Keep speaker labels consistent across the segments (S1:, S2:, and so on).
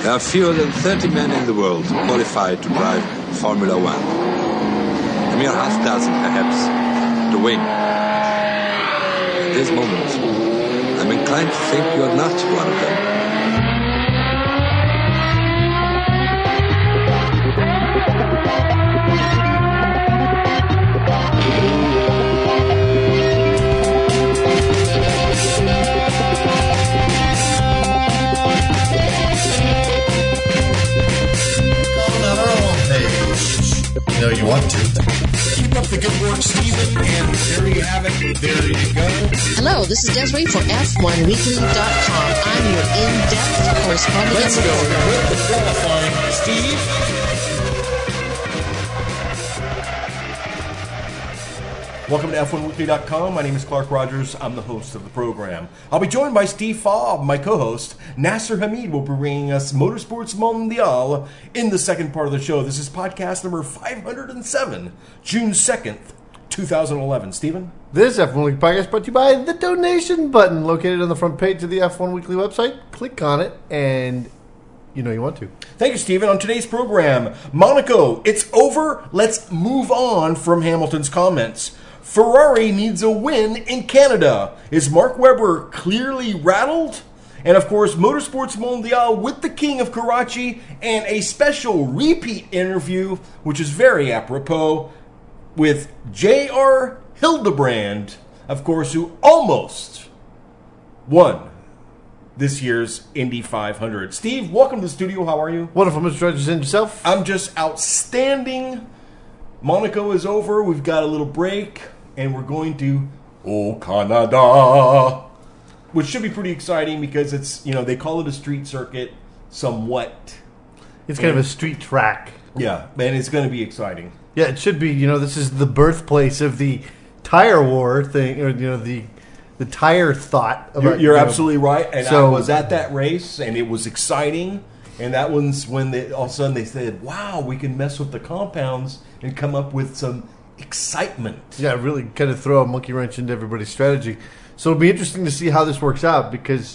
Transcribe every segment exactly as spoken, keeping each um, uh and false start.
S1: There are fewer than thirty men in the world qualified to drive Formula One. A mere half dozen, perhaps, to win. At this moment, I'm inclined to think you're not one of them.
S2: You know you want to.
S3: Keep up the good work, Stephen, and there you have it. There you go.
S4: Hello, this is Desiree for F one weekly dot com. I'm your in-depth correspondent.
S3: Let's go with the qualifying, Steve. Welcome to F one weekly dot com. My name is Clark Rogers. I'm the host of the program. I'll be joined by Steve Fobb, my co-host. Nasser Hamid will be bringing us Motorsports Mondial in the second part of the show. This is podcast number five hundred seven, June second, twenty eleven. Stephen?
S2: This F one Weekly podcast brought to you by the donation button located on the front page of the F one Weekly website. Click on it and you know you want to.
S3: Thank you, Stephen. On today's program, Monaco, it's over. Let's move on from Hamilton's comments. Ferrari needs a win in Canada. Is Mark Webber clearly rattled? And of course, Motorsports Mondial with the King of Karachi and a special repeat interview, which is very apropos, with J R Hildebrand, of course, who almost won this year's Indy five hundred. Steve, welcome to the studio. How are you?
S2: Wonderful, Mister Rogers, and yourself?
S3: I'm just outstanding. Monaco is over. We've got a little break, and we're going to Oh Canada, which should be pretty exciting because it's, you know, they call it a street circuit somewhat.
S2: It's kind
S3: and,
S2: of a street track.
S3: Yeah, and it's going to be exciting.
S2: Yeah, it should be. You know, this is the birthplace of the tire war thing, or you know, the the tire thought. About,
S3: You're, you're
S2: you know,
S3: absolutely right, and
S2: so,
S3: I was at that race, and it was exciting. And that one's when they, all of a sudden they said, "Wow, we can mess with the compounds and come up with some excitement."
S2: Yeah, really kind of throw a monkey wrench into everybody's strategy. So it'll be interesting to see how this works out because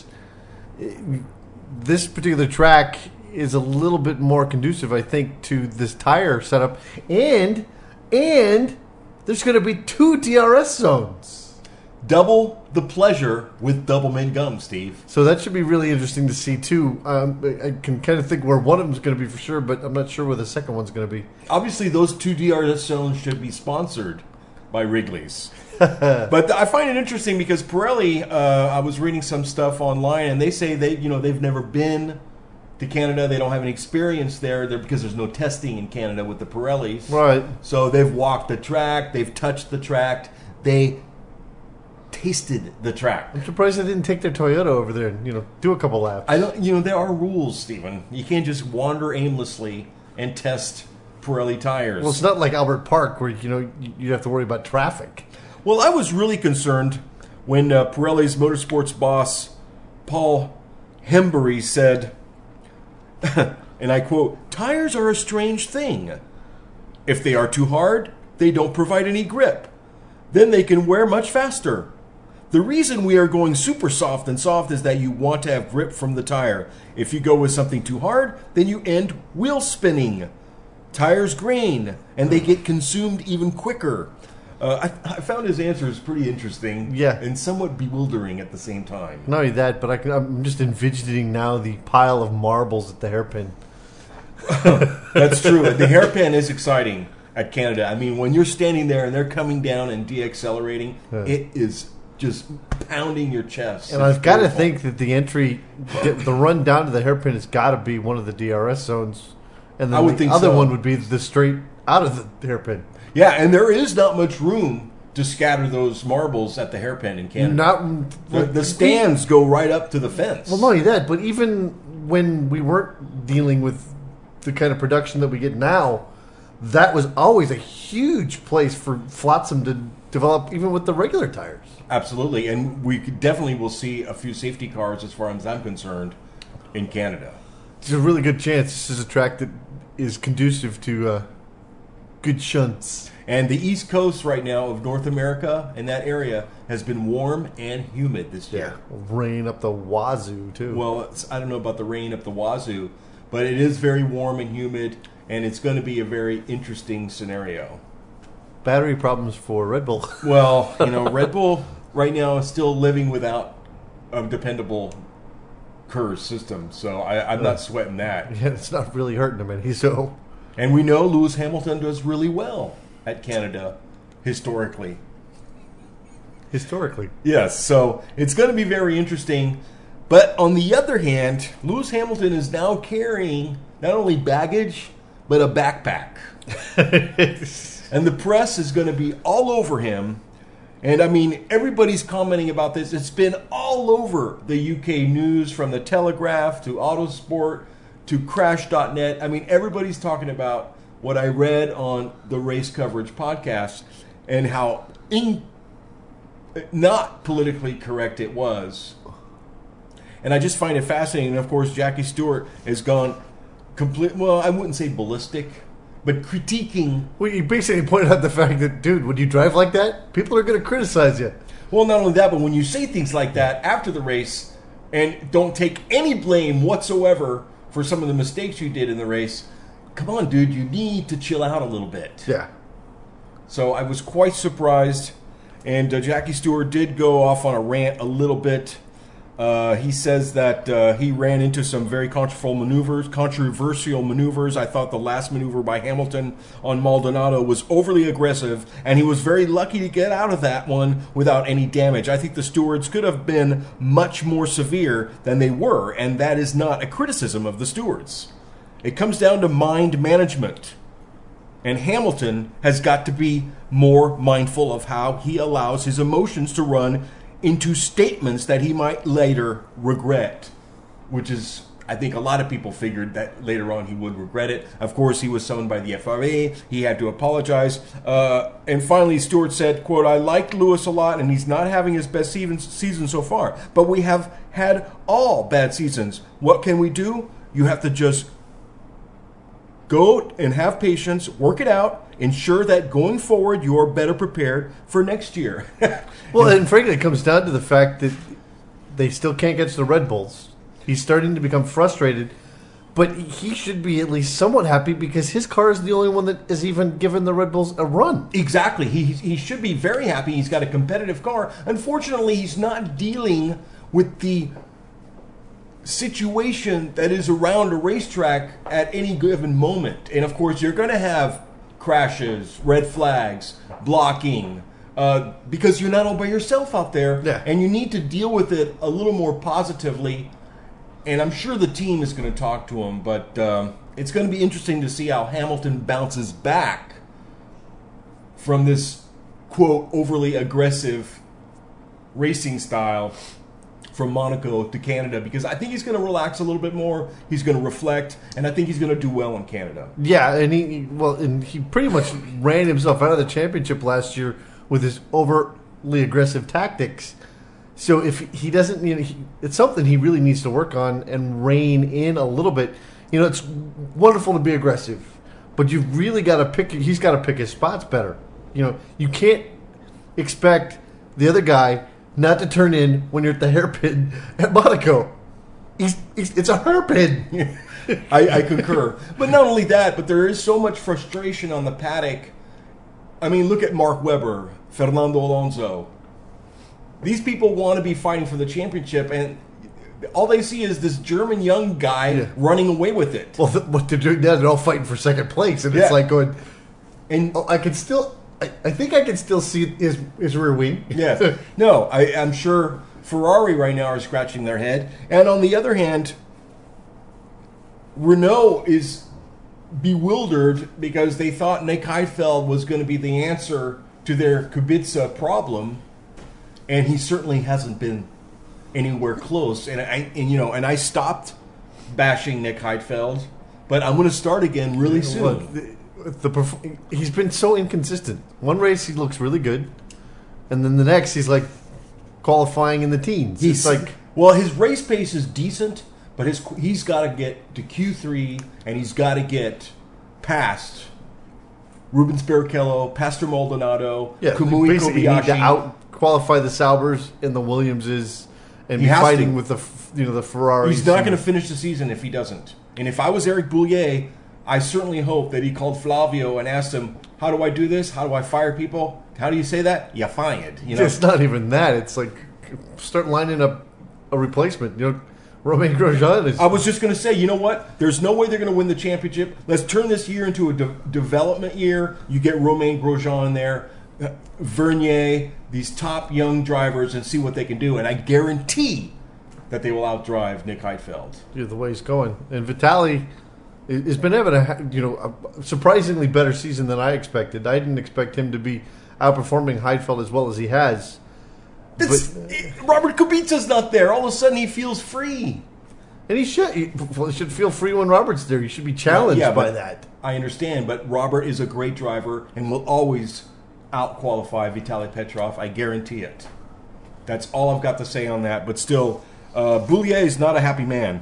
S2: this particular track is a little bit more conducive, I think, to this tire setup. And and there's going to be two D R S zones.
S3: Double the pleasure with Doublemint gum, Steve.
S2: So that should be really interesting to see, too. Um, I can kind of think where one of them is going to be for sure, but I'm not sure where the second one's going to be.
S3: Obviously, those two D R S zones should be sponsored by Wrigley's. But I find it interesting because Pirelli, uh, I was reading some stuff online, and they say they, you know, they've never been to Canada. They don't have any experience there, there because there's no testing in Canada with the Pirellis.
S2: Right.
S3: So they've walked the track, they've touched the track, they tasted the track.
S2: I'm surprised they didn't take their Toyota over there and, you know, do a couple laps.
S3: I don't, you know, there are rules, Stephen. You can't just wander aimlessly and test Pirelli tires.
S2: Well, it's not like Albert Park where, you know, you have to worry about traffic.
S3: Well, I was really concerned when uh, Pirelli's motorsports boss, Paul Hembury, said, and I quote, "Tires are a strange thing. If they are too hard, they don't provide any grip. Then they can wear much faster. The reason we are going super soft and soft is that you want to have grip from the tire. If you go with something too hard, then you end wheel spinning. Tires grain, and they get consumed even quicker." Uh, I, I found his answers pretty interesting,
S2: yeah,
S3: and somewhat bewildering at the same time.
S2: Not only that, but I can, I'm just envisioning now the pile of marbles at the hairpin.
S3: That's true. The hairpin is exciting at Canada. I mean, when you're standing there and they're coming down and de-accelerating, yeah. It is just pounding your chest.
S2: And I've got to think that the entry, the run down to the hairpin has got to be one of the D R S zones. And then
S3: I would
S2: the
S3: think
S2: other
S3: so.
S2: one would be the straight out of the hairpin.
S3: Yeah, and there is not much room to scatter those marbles at the hairpin in Canada.
S2: Not
S3: the, the stands go right up to the fence.
S2: Well, not only that, but even when we weren't dealing with the kind of production that we get now, that was always a huge place for Flotsam to develop, even with the regular tires.
S3: Absolutely, and we definitely will see a few safety cars, as far as I'm concerned, in Canada.
S2: It's a really good chance. This is a track that is conducive to uh, good shunts.
S3: And the East Coast right now of North America and that area has been warm and humid this year.
S2: Yeah, rain up the wazoo, too.
S3: Well, it's, I don't know about the rain up the wazoo, but it is very warm and humid, and it's going to be a very interesting scenario.
S2: Battery problems for Red Bull.
S3: Well, you know, Red Bull right now is still living without a dependable K E R S system, so I, I'm not sweating that.
S2: Yeah, it's not really hurting him any. So,
S3: and we know Lewis Hamilton does really well at Canada, historically.
S2: Historically.
S3: Yes, so it's going to be very interesting. But on the other hand, Lewis Hamilton is now carrying not only baggage, but a backpack. And the press is going to be all over him. And, I mean, everybody's commenting about this. It's been all over the U K news, from the Telegraph to Autosport to Crash dot net. I mean, everybody's talking about what I read on the Race Coverage podcast and how in, not politically correct it was. And I just find it fascinating. And, of course, Jackie Stewart has gone complete, well, I wouldn't say ballistic, but critiquing.
S2: Well, you basically pointed out the fact that, dude, when you drive like that, people are going to criticize you.
S3: Well, not only that, but when you say things like that after the race and don't take any blame whatsoever for some of the mistakes you did in the race, come on, dude, you need to chill out a little bit.
S2: Yeah.
S3: So I was quite surprised. And uh, Jackie Stewart did go off on a rant a little bit. Uh, he says that uh, he ran into some very controversial maneuvers, controversial maneuvers. I thought the last maneuver by Hamilton on Maldonado was overly aggressive, and he was very lucky to get out of that one without any damage. I think the stewards could have been much more severe than they were, and that is not a criticism of the stewards. It comes down to mind management. And Hamilton has got to be more mindful of how he allows his emotions to run into statements that he might later regret, which is, I think a lot of people figured that later on he would regret it. Of course, he was summoned by the F I A. He had to apologize. Uh, and finally, Stewart said, quote, I like Lewis a lot, and he's not having his best season, season so far. But we have had all bad seasons. What can we do? You have to just go and have patience, work it out, ensure that going forward you're better prepared for next year.
S2: Well, and frankly, it comes down to the fact that they still can't get to the Red Bulls. He's starting to become frustrated, but he should be at least somewhat happy because his car is the only one that is even given the Red Bulls a run.
S3: Exactly. He, he should be very happy. He's got a competitive car. Unfortunately, he's not dealing with the situation that is around a racetrack at any given moment. And, of course, you're going to have crashes, red flags, blocking, uh, because you're not all by yourself out there,
S2: yeah.
S3: And you need to deal with it a little more positively. And I'm sure the team is going to talk to him, but um, it's going to be interesting to see how Hamilton bounces back from this, quote, overly aggressive racing style from Monaco to Canada, because I think he's going to relax a little bit more. He's going to reflect, and I think he's going to do well in Canada.
S2: Yeah, and he well, and he pretty much ran himself out of the championship last year with his overly aggressive tactics. So if he doesn't, you know, he, it's something he really needs to work on and rein in a little bit. You know, it's wonderful to be aggressive, but you've really got to pick. He's got to pick his spots better. You know, you can't expect the other guy not to turn in when you're at the hairpin at Monaco. He's, he's, it's a hairpin.
S3: I, I concur. But not only that, but there is so much frustration on the paddock. I mean, look at Mark Webber, Fernando Alonso. These people want to be fighting for the championship, and all they see is this German young guy yeah. running away with it.
S2: Well, th- what they're doing now, they're all fighting for second place, and
S3: yeah.
S2: it's like going,
S3: and
S2: oh, I can still... I, I think I can still see his, his rear wing.
S3: Yes. No, I, I'm sure Ferrari right now are scratching their head. And on the other hand, Renault is bewildered because they thought Nick Heidfeld was going to be the answer to their Kubica problem, and he certainly hasn't been anywhere close. And I, and you know, and I stopped bashing Nick Heidfeld, but I'm going to start again really soon.
S2: Look, the, the perf- he's been so inconsistent. One race he looks really good, and then the next he's like qualifying in the teens.
S3: He's
S2: it's like,
S3: well, his race pace is decent, but his he's got to get to Q three, and he's got to get past Rubens Barrichello, Pastor Maldonado,
S2: yeah,
S3: Kamui
S2: basically you need to
S3: Kobayashi.
S2: out qualify the Saubers and the Williamses and
S3: He
S2: be
S3: has
S2: fighting
S3: to.
S2: with the f- you know the Ferraris.
S3: He's not
S2: and-
S3: going to finish the season if he doesn't. And if I was Eric Boulier, I certainly hope that he called Flavio and asked him, how do I do this? How do I fire people? How do you say that? You fired. You know?
S2: It's not even that. It's like start lining up a replacement. You know, Romain Grosjean is.
S3: I was just going to say, you know what? There's no way they're going to win the championship. Let's turn this year into a de- development year. You get Romain Grosjean in there, uh, Vernier, these top young drivers, and see what they can do. And I guarantee that they will outdrive Nick Heidfeld.
S2: Yeah, the way he's going, and Vitaly has been having a you know a surprisingly better season than I expected. I didn't expect him to be outperforming Heidfeld as well as he has.
S3: It's,
S2: But-
S3: it- Robert Kubica's not there. All of a sudden, he feels free.
S2: And he should he, well, he should feel free when Robert's there. He should be challenged
S3: Yeah,
S2: by
S3: but
S2: that.
S3: I understand, but Robert is a great driver and will always out-qualify Vitaly Petrov. I guarantee it. That's all I've got to say on that. But still, uh, Boulier is not a happy man.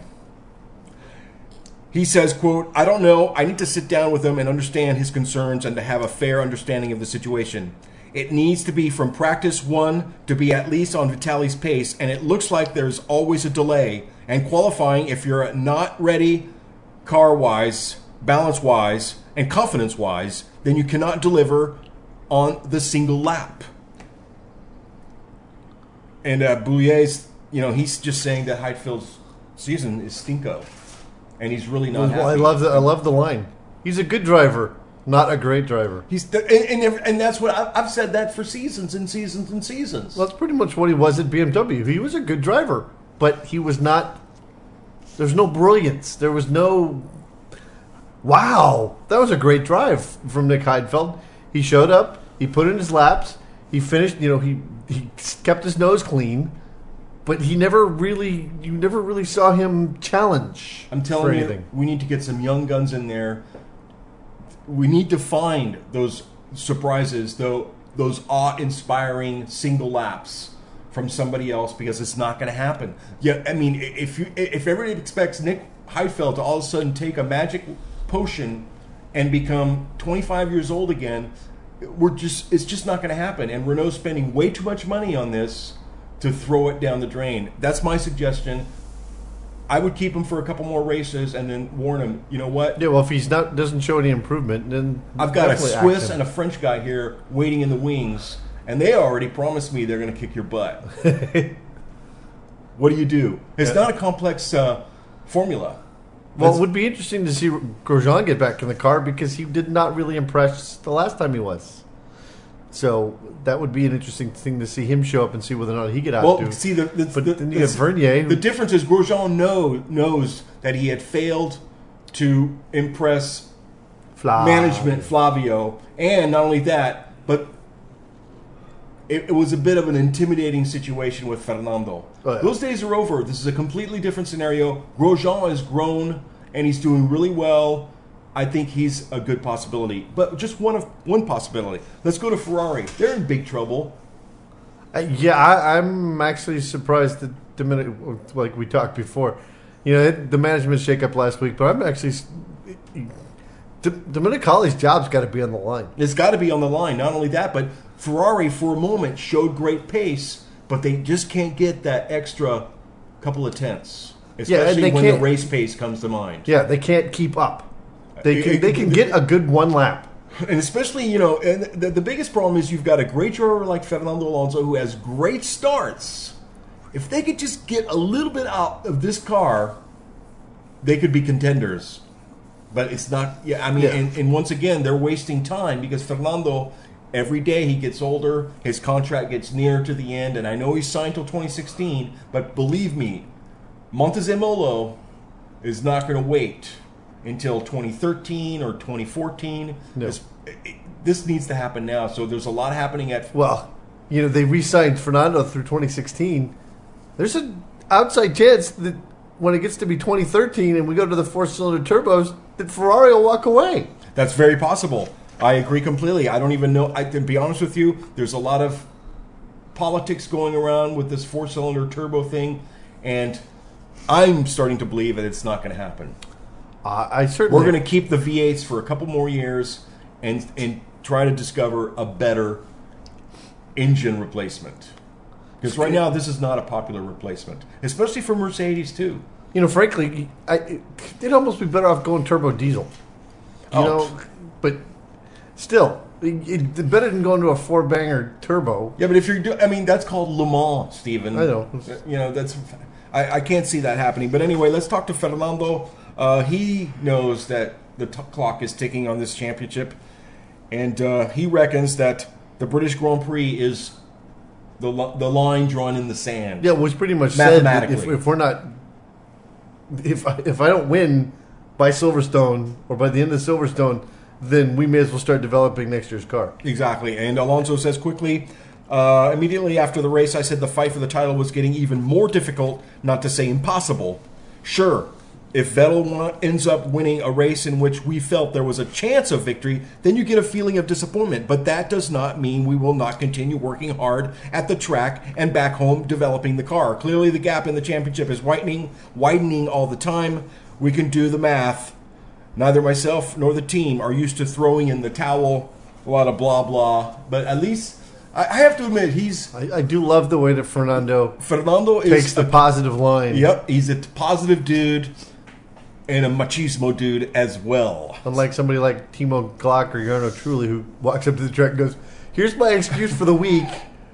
S3: He says, quote, I don't know. I need to sit down with him and understand his concerns and to have a fair understanding of the situation. It needs to be from practice one to be at least on Vitaly's pace, and it looks like there's always a delay. And qualifying, if you're not ready car-wise, balance-wise, and confidence-wise, then you cannot deliver on the single lap. And uh, Boulier's, you know, he's just saying that Heidfeld's season is stinko. And he's really not happy.
S2: Well, I love the I love the line. He's a good driver, not a great driver.
S3: He's the, and, and and that's what I, I've said that for seasons and seasons and seasons.
S2: Well, that's pretty much what he was at B M W. He was a good driver, but he was not. There's no brilliance. There was no. Wow, that was a great drive from Nick Heidfeld. He showed up. He put in his laps. He finished. You know, he he kept his nose clean. But he never really, you never really saw him challenge.
S3: I'm
S2: for
S3: telling
S2: anything.
S3: you, we need to get some young guns in there. We need to find those surprises, though, those awe-inspiring single laps from somebody else, because it's not going to happen. Yeah, I mean, if you if everybody expects Nick Heidfeld to all of a sudden take a magic potion and become twenty-five years old again, we're just it's just not going to happen. And Renault's spending way too much money on this to throw it down the drain. That's my suggestion. I would keep him for a couple more races and then warn him, you know what?
S2: Yeah, well, if he's not doesn't show any improvement, then
S3: I've got a
S2: definitely
S3: Swiss
S2: act him.
S3: and a French guy here waiting in the wings, and they already promised me they're going to kick your butt. What do you do? It's
S2: Yeah.
S3: not a complex uh, formula.
S2: Well,
S3: That's-
S2: it would be interesting to see Grosjean get back in the car because he did not really impress the last time he was. So that would be an interesting thing to see him show up and see whether or not he get out.
S3: Well,
S2: to.
S3: see, the, the,
S2: But
S3: the,
S2: then you have Vernier, who-
S3: The difference is Grosjean know, knows that he had failed to impress
S2: Fly.
S3: management, Flavio, and not only that, but it, it was a bit of an intimidating situation with Fernando.
S2: Oh, yeah.
S3: Those days are over. This is a completely different scenario. Grosjean has grown, and he's doing really well. I think he's a good possibility. But just one of one possibility. Let's go to Ferrari. They're in big trouble.
S2: Uh, yeah, I, I'm actually surprised that Dominic, like we talked before, you know, it, the management shakeup last week. But I'm actually D- Domenicali's job's got to be on the line.
S3: It's got to be on the line. Not only that, but Ferrari for a moment showed great pace, but they just can't get that extra couple of tenths,
S2: Yeah, and
S3: especially
S2: they
S3: when the
S2: can't-
S3: race pace comes to mind.
S2: Yeah, they can't keep up. They
S3: It-
S2: can,
S3: it-
S2: they can get a good one lap.
S3: And especially, you know, and the, the biggest problem is you've got a great driver like Fernando Alonso who has great starts. If they could just get a little bit out of this car, they could be contenders. But it's not, yeah, I mean,
S2: Yeah.
S3: and, and once again, they're wasting time because Fernando, every day he gets older, his contract gets nearer to the end, and I know he's signed till twenty sixteen, but believe me, Montezemolo is not going to wait until twenty thirteen or twenty fourteen.
S2: No.
S3: This, it- this needs to happen now. So there's a lot happening at.
S2: Well, you know, they re-signed Fernando through twenty sixteen. There's an outside chance that when it gets to be twenty thirteen and we go to the four-cylinder turbos, that Ferrari will walk away.
S3: That's very possible. I agree completely. I don't even know. I, to be honest with you, there's a lot of politics going around with this four-cylinder turbo thing, and I'm starting to believe that it's not going to happen.
S2: Uh, I certainly.
S3: We're going to keep the V eights for a couple more years and and try to discover a better engine replacement. Because right now, this is not a popular replacement, especially for Mercedes, too.
S2: You know, frankly, I, it, it'd almost be better off going turbo diesel. You
S3: Oh.
S2: know, but still, it, it, better than going to a four banger turbo.
S3: Yeah, but if you're doing, I mean, that's called Le Mans, Stephen.
S2: I know.
S3: You know, that's, I, I can't see that happening. But anyway, let's talk to Fernando. Uh, he knows that the t- clock is ticking on this championship, and uh, he reckons that the British Grand Prix is the li- the line drawn in the sand.
S2: Yeah, it was pretty much said that if,
S3: Mathematically.
S2: if we're not, if I, if I don't win by Silverstone or by the end of Silverstone, then we may as well start developing next year's car.
S3: Exactly. And Alonso says quickly, uh, immediately after the race, I said the fight for the title was getting even more difficult, not to say impossible. Sure, if Vettel wa- ends up winning a race in which we felt there was a chance of victory, then you get a feeling of disappointment. But that does not mean we will not continue working hard at the track and back home developing the car. Clearly, the gap in the championship is widening, widening all the time. We can do the math. Neither myself nor the team are used to throwing in the towel, a lot of blah, blah. But at least, I, I have to admit, he's...
S2: I, I do love the way that Fernando
S3: Fernando is...
S2: takes the
S3: a-
S2: positive line.
S3: Yep, he's a positive dude and a machismo dude as well.
S2: Unlike somebody like Timo Glock or Jarno Trulli, who walks up to the track and goes, "Here's my excuse for the week.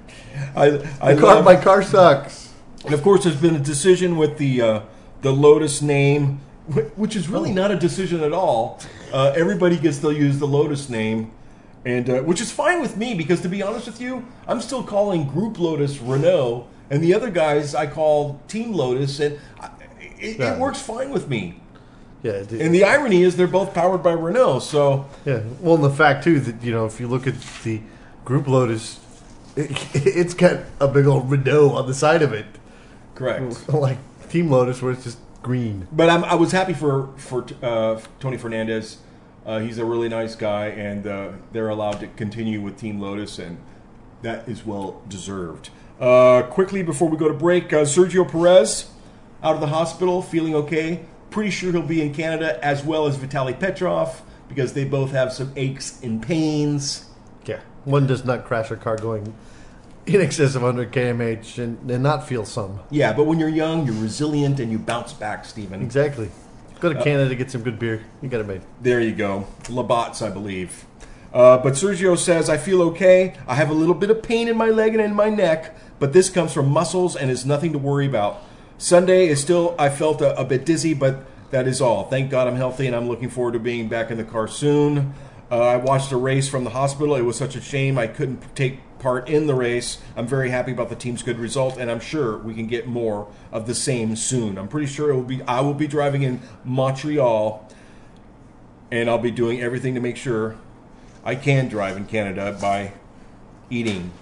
S3: I, I
S2: The car,
S3: love,
S2: my car sucks."
S3: and of course, there's been a decision with the uh, the Lotus name, wh- which is really not a decision at all. Uh, everybody gets to use the Lotus name, and uh, which is fine with me because, to be honest with you, I'm still calling Group Lotus Renault, and the other guys I call Team Lotus, and I, it,
S2: Yeah.
S3: it works fine with me.
S2: Yeah, it-
S3: And the irony is they're both powered by Renault, so
S2: yeah. Well, and the fact too that you know if you look at the Group Lotus, it, it's got a big old Renault on the side of it,
S3: correct.
S2: like Team Lotus, where it's just green.
S3: But I'm, I was happy for for uh, Tony Fernandez. Uh, he's a really nice guy, and uh, they're allowed to continue with Team Lotus, and that is well deserved. Uh, quickly before we go to break, uh, Sergio Perez out of the hospital, feeling okay. Pretty sure he'll be in Canada, as well as Vitaly Petrov, because they both have some aches and pains.
S2: Yeah, one does not crash a car going in excess of one hundred kilometers per hour and, and not feel some.
S3: Yeah, but when you're young, you're resilient, and you bounce back, Stephen.
S2: Exactly. Go to Canada to get some good beer. You got it made.
S3: There you go. Labatt's, I believe. Uh, but Sergio says, I feel okay. I have a little bit of pain in my leg and in my neck, but this comes from muscles and is nothing to worry about. Sunday is still, I felt a, a bit dizzy, but that is all. Thank God I'm healthy, and I'm looking forward to being back in the car soon. Uh, I watched a race from the hospital. It was such a shame I couldn't take part in the race. I'm very happy about the team's good result, and I'm sure we can get more of the same soon. I'm pretty sure it will be. I will be driving in Montreal, and I'll be doing everything to make sure I can drive in Canada by eating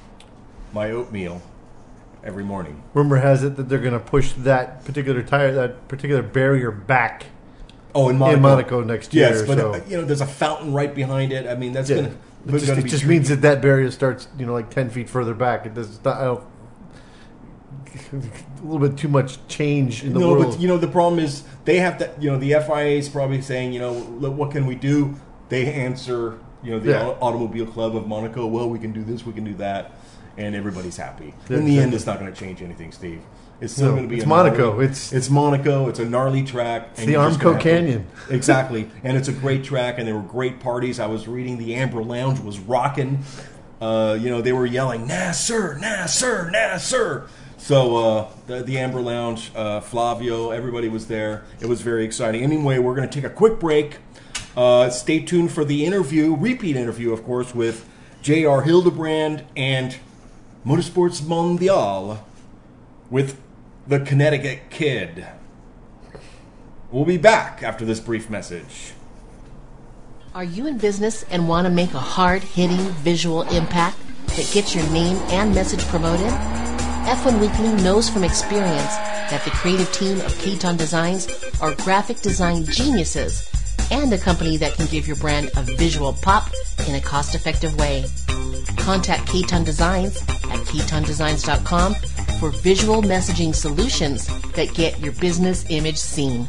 S3: my oatmeal every morning.
S2: Rumor has it that they're going to push that particular tire, that particular barrier back
S3: Oh, in Monaco,
S2: in Monaco next year.
S3: Yes, but
S2: so.
S3: uh, you know, there's a fountain right behind it. I mean, that's
S2: Yeah.
S3: gonna.
S2: It just,
S3: gonna
S2: it
S3: be
S2: just
S3: tricky.
S2: means that that barrier starts, you know, like ten feet further back. It does not. I don't, a little bit too much change in the
S3: no,
S2: world.
S3: but you know, the problem is they have to. You know, the F I A is probably saying, you know, look, what can we do? They answer, you know, the
S2: Yeah.
S3: Au- Automobile Club of Monaco. Well, we can do this, we can do that, and everybody's happy.
S2: Yeah,
S3: in the end,
S2: exactly.
S3: it's not going to change anything, Steve. It's still
S2: No,
S3: going to be
S2: it's
S3: a
S2: Monaco.
S3: gnarly-
S2: It's-
S3: it's Monaco. It's a gnarly track.
S2: It's the Armco Canyon.
S3: Exactly, and it's a great track, and there were great parties. I was reading the Amber Lounge was rocking. Uh, you know, they were yelling, "Nah, sir, nah, sir, nah, sir." So uh, the, the Amber Lounge, uh, Flavio, everybody was there. It was very exciting. Anyway, we're going to take a quick break. Uh, stay tuned for the interview, repeat interview, of course, with J R Hildebrand and Motorsports Mondial with the Connecticut Kid. We'll be back after this brief message.
S4: Are you in business and want to make a hard-hitting visual impact that gets your name and message promoted? F one Weekly knows from experience that the creative team of Katon Designs are graphic design geniuses and a company that can give your brand a visual pop in a cost-effective way. Contact Katon Designs at katon designs dot com for visual messaging solutions that get your business image seen.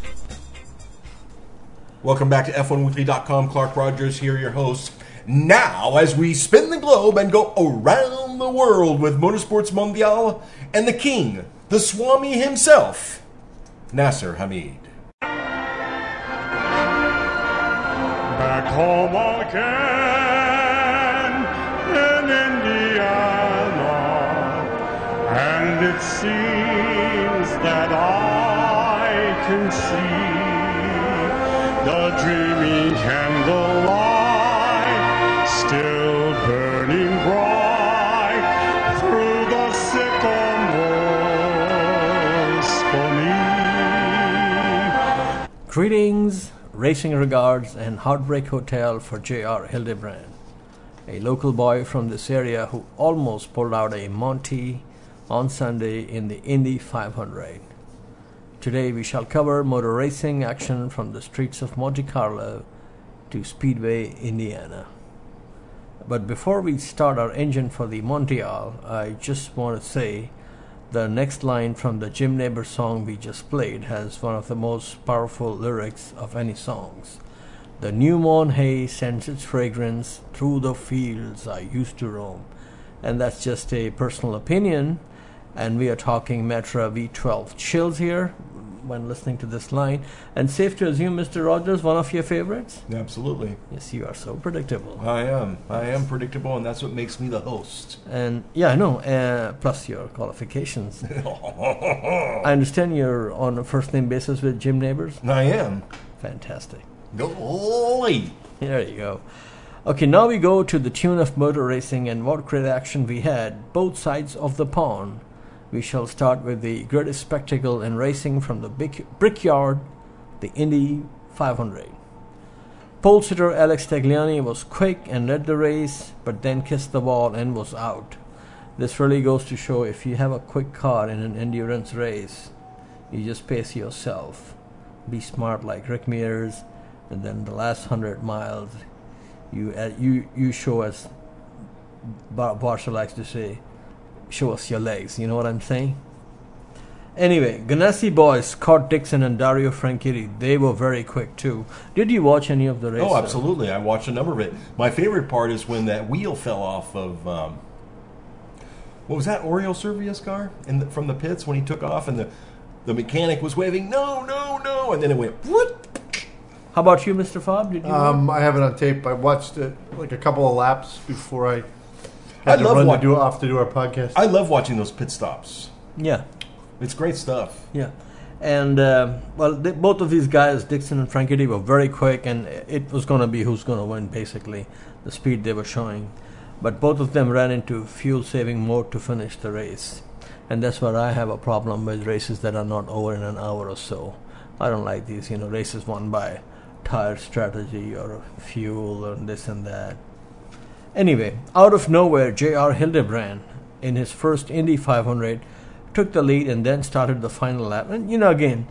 S3: Welcome back to F one weekly dot com. Clark Rogers here, your host. Now, as we spin the globe and go around the world with Motorsports Mondial and the king, the Swami himself, Nasser Hamid.
S5: Back home again in Indiana, and it seems that I can see the dreaming candlelight still burning bright through the sycamores for me.
S6: Greetings, racing regards, and Heartbreak Hotel for J R Hildebrand, a local boy from this area who almost pulled out a Monty on Sunday in the Indy five hundred. Today we shall cover motor racing action from the streets of Monte Carlo to Speedway, Indiana. But before we start our engine for the Mondial, I just want to say the next line from the Jim Neighbor song we just played has one of the most powerful lyrics of any songs. The new mown hay sends its fragrance through the fields I used to roam. And that's just a personal opinion, and we are talking Matra V twelve chills here when listening to this line. And safe to assume, Mister Rogers, one of your favorites?
S3: Absolutely.
S6: Yes, you are so predictable.
S3: I am. I am predictable, and that's what makes me the host.
S6: And yeah, I know, uh, plus your qualifications. I understand you're on a first name basis with Jim Neighbors?
S3: I am.
S6: Fantastic.
S3: Go late.
S6: There you go. Okay, now we go to the tune of motor racing and what great action we had, both sides of the pond. We shall start with the greatest spectacle in racing from the big Brickyard, the Indy five hundred. Pole sitter Alex Tagliani was quick and led the race, but then kissed the wall and was out. This really goes to show if you have a quick car in an endurance race, you just pace yourself. Be smart like Rick Mears, and then the last hundred miles, you uh, you you show us. Bar- Barsha likes to say, show us your legs. You know what I'm saying? Anyway, Ganassi boys, Scott Dixon and Dario Franchitti, they were very quick too. Did you watch any of the race?
S3: Oh, absolutely. I watched a number of it. My favorite part is when that wheel fell off of, um, what was that, Oriol Servia's car in the, from the pits when he took off, and the, the mechanic was waving, no, no, no, and then it went, whoop.
S6: How about you, Mister Fobb? Did you
S2: Um, I have it on tape. I watched it like a couple of laps before I
S3: I
S2: had to
S3: love
S2: run
S3: wa-
S2: to do off to do our podcast.
S3: I love watching those pit stops.
S6: Yeah,
S3: It's great stuff.
S6: yeah. And, uh, well, they, both of these guys, Dixon and Franchitti, were very quick, and it was going to be who's going to win, basically, the speed they were showing. But both of them ran into fuel-saving mode to finish the race. And that's where I have a problem with races that are not over in an hour or so. I don't like these, you know, races won by tire strategy or fuel or this and that. Anyway, out of nowhere, J R Hildebrand, in his first Indy five hundred, took the lead and then started the final lap. And, you know, again,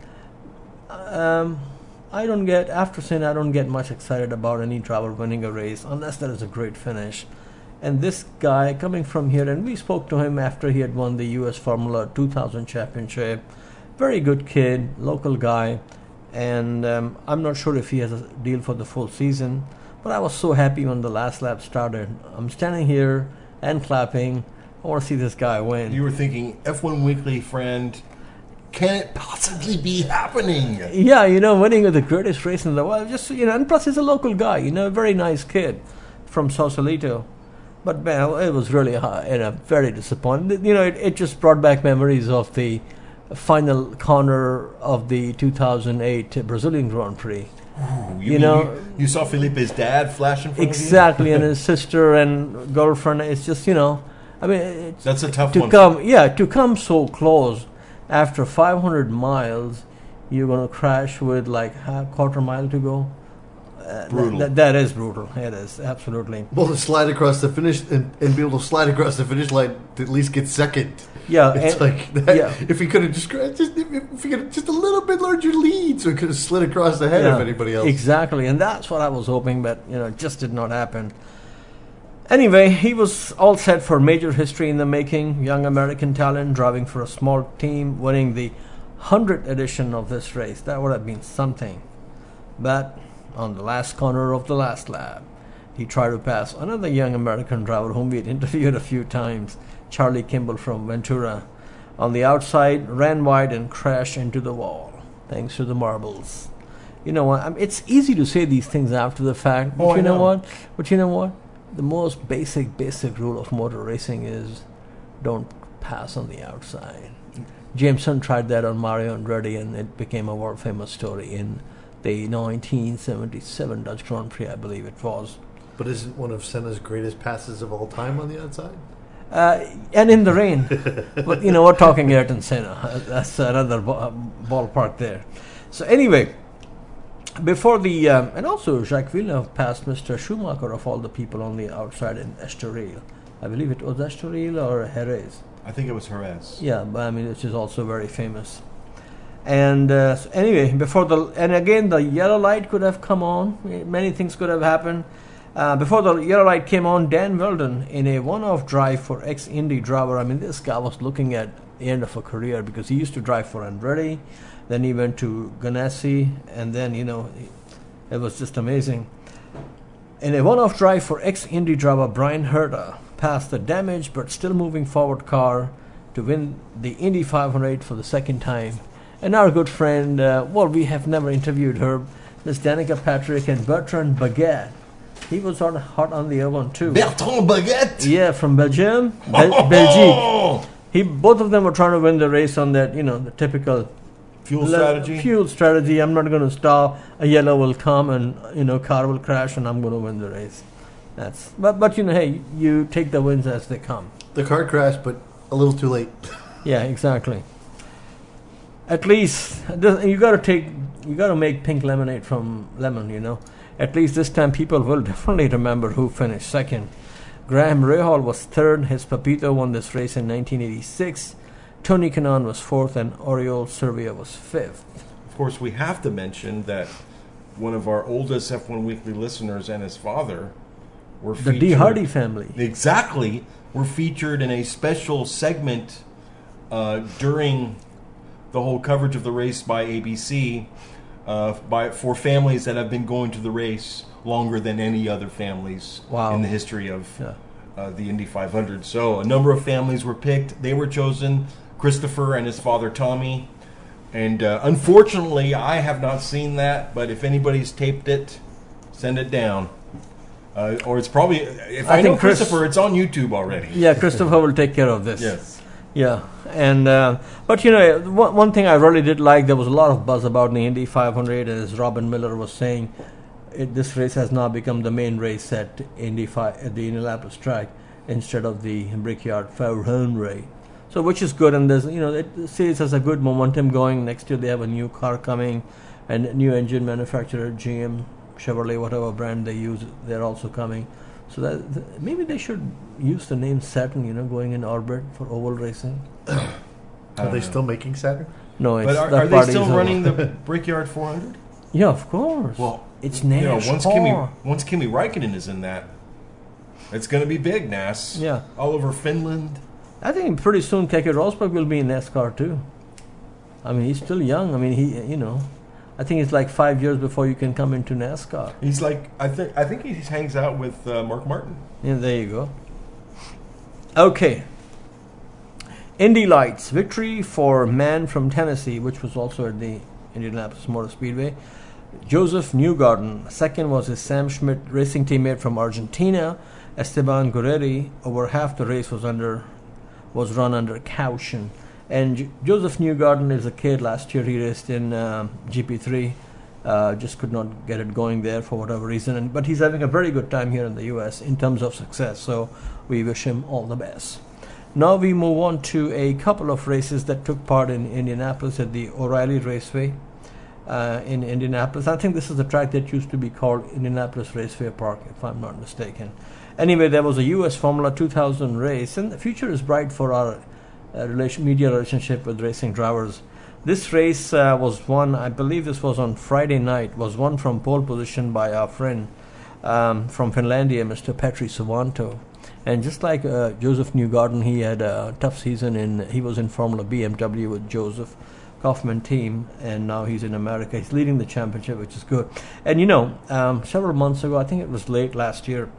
S6: um, I don't get, after saying I don't get much excited about any driver winning a race unless there is a great finish. And this guy coming from here, and we spoke to him after he had won the U S Formula two thousand championship. Very good kid, local guy. And um, I'm not sure if he has a deal for the full season. But I was so happy when the last lap started. I'm standing here and clapping. I want to see this guy win.
S3: You were thinking, F one Weekly friend, can it possibly be happening?
S6: Yeah, you know, winning the greatest race in the world. Just, you know, and plus he's a local guy, you know, a very nice kid from Sausalito. But, man, it was really high, you know, very disappointing. You know, it, it just brought back memories of the final corner of the two thousand eight Brazilian Grand Prix.
S3: Ooh, you,
S6: You
S3: mean
S6: know-
S3: you, you saw Felipe's dad flash in front
S6: Exactly,
S3: of
S6: and
S3: you?
S6: his sister and girlfriend. It's just, you know, I mean, it's,
S3: That's a tough
S6: to
S3: one.
S6: come. Yeah, to come so close after five hundred miles, you're going to crash with like a quarter mile to go. Uh,
S3: Brutal.
S6: That, that is brutal. It is absolutely.
S2: Well, to slide across the finish and, and be able to slide across the finish line to at least get second.
S6: Yeah,
S2: It's
S6: and-
S2: like that.
S6: yeah.
S2: If he could have just, just if he could have just a little bit larger lead, so he could have slid across the head
S6: Yeah,
S2: of anybody else.
S6: Exactly, and that's what I was hoping, but you know, it just did not happen. Anyway, he was all set for major history in the making. Young American talent driving for a small team, winning the hundredth edition of this race. That would have been something. But on the last corner of the last lap, he tried to pass another young American driver whom we had interviewed a few times, Charlie Kimball from Ventura. On the outside, ran wide and crashed into the wall, thanks to the marbles. You know what? I mean, it's easy to say these things after the fact, but
S3: Oh, I
S6: you know,
S3: know.
S6: what? But you know what? The most basic, basic rule of motor racing is don't pass on the outside. Jameson tried that on Mario Andretti, and it became a world famous story in the nineteen seventy-seven Dutch Grand Prix, I believe it was.
S2: But isn't one of Senna's greatest passes of all time on the outside?
S6: Uh, and in the rain. But, you know, we're talking Ayrton Senna. Uh, That's another ba- ballpark there. So anyway, before the... Um, and also, Jacques Villeneuve passed Mister Schumacher of all the people on the outside in Estoril. I believe it was Estoril or Jerez.
S3: I think it was Jerez.
S6: Yeah, but I mean, which is also very famous. And uh, so anyway, before the... And again, the yellow light could have come on. Many things could have happened. Uh, before the yellow light came on, Dan Weldon, in a one-off drive for ex-Indy driver, I mean, this guy was looking at the end of a career because he used to drive for Andretti, then he went to Ganassi, and then, you know, it was just amazing. In a one-off drive for ex-Indy driver Brian Herta, passed the damaged but still moving forward car to win the Indy five hundred for the second time. And our good friend, uh, well, we have never interviewed her, Miss Danica Patrick and Bertrand Baguette. He was on hot on the other one too.
S3: Bertrand Baguette.
S6: Yeah, from Belgium, Bel- Belgique. He, both of them were trying to win the race on that, you know, the typical
S3: Fuel
S6: le-
S3: strategy.
S6: Fuel strategy. I'm not going to stop. A yellow will come, and you know, car will crash, and I'm going to win the race. That's. But but you know, hey, you take the wins as they come.
S2: The car crashed, but a little too late.
S6: Yeah, exactly. At least this- you got to take. You got to make pink lemonade from lemon. You know. At least this time people will definitely remember who finished second. Graham Rahal was third. His Papito won this race in nineteen eighty-six. Tony Kanaan was fourth, and Oriol Servia was fifth.
S3: Of course, we have to mention that one of our oldest F one Weekly listeners and his father were
S6: The
S3: featured.
S6: D. Hardy family.
S3: Exactly. Were featured in a special segment uh, during the whole coverage of the race by A B C uh, by for families that have been going to the race longer than any other families
S6: Wow.
S3: in the history of
S6: Yeah.
S3: uh, the Indy five hundred. So a number of families were picked. They were chosen, Christopher and his father Tommy. And uh, unfortunately, I have not seen that, but if anybody's taped it, send it down. Uh, or it's probably, if
S6: I
S3: I, know
S6: think Chris-
S3: Christopher, it's on YouTube already.
S6: Yeah, Christopher will take care of this.
S3: Yes.
S6: Yeah, and uh, but you know, one, one thing I really did like, there was a lot of buzz about the Indy five hundred, as Robin Miller was saying, it, this race has now become the main race at Indy five, at the Indianapolis track instead of the Brickyard five hundred. So, which is good, and there's you know, it, the series has a good momentum going. Next year they have a new car coming, and a new engine manufacturer, G M, Chevrolet, whatever brand they use, they're also coming. So that th- maybe they should use the name Saturn, you know, going in orbit for oval racing.
S2: Are they still making Saturn?
S6: No, it's
S3: But are,
S6: that
S3: are they
S6: party's
S3: still
S6: over.
S3: running the Brickyard four hundred?
S6: Yeah, of course.
S3: Well,
S6: it's
S3: You know,
S6: NASCAR.
S3: once Kimi once Kimi Räikkönen is in that, it's going to be big, N A S.
S6: Yeah.
S3: All over Finland.
S6: I think pretty soon Keke Rosberg will be in NASCAR too. I mean, he's still young. I mean, he, you know, I think it's like five years before you can come into NASCAR.
S3: He's like, I think, I think he hangs out with uh, Mark Martin.
S6: Yeah, there you go. Okay. Indy Lights victory for man from Tennessee, which was also at the Indianapolis Motor Speedway. Joseph Newgarden. Second was his Sam Schmidt racing teammate from Argentina, Esteban Guerreri. Over half the race was under was run under caution. And J- Joseph Newgarden is a kid. Last year he raced in um G P three. Uh, just could not get it going there for whatever reason. And, but he's having a very good time here in the U S in terms of success. So we wish him all the best. Now we move on to a couple of races that took part in Indianapolis at the O'Reilly Raceway uh, in Indianapolis. I think this is the track that used to be called Indianapolis Raceway Park, if I'm not mistaken. Anyway, there was a U S Formula two thousand race, and the future is bright for our uh, relation, media relationship with racing drivers. This race uh, was won, I believe this was on Friday night, was won from pole position by our friend um, from Finlandia, Mister Petri Suvanto. And just like uh, Joseph Newgarden, he had a tough season in, he was in Formula B M W with Joseph Kaufman team, and now he's in America. He's leading the championship, which is good. And you know, um, several months ago, I think it was late last year,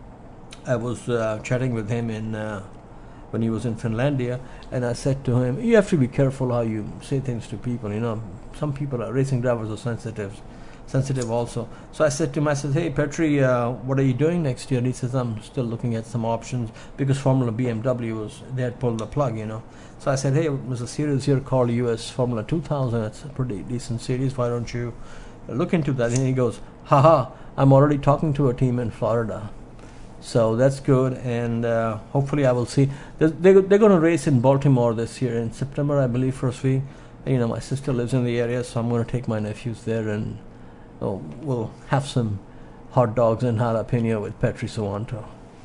S6: I was uh, chatting with him in uh, when he was in Finlandia, and I said to him, "You have to be careful how you say things to people. You know, some people are racing drivers are sensitive, sensitive also." So I said to him, I said, "Hey, Petri, uh, what are you doing next year?" And he says, "I'm still looking at some options because Formula B M W was they had pulled the plug, you know." So I said, "Hey, there's a series here called U S Formula two thousand. It's a pretty decent series. Why don't you look into that?" And he goes, "Haha, I'm already talking to a team in Florida." So that's good, and uh, hopefully I will see. They're, they're, they're going to race in Baltimore this year in September, I believe, first week. And, you know, my sister lives in the area, so I'm going to take my nephews there, and oh, we'll have some hot dogs and jalapeno with Petri Suwanto.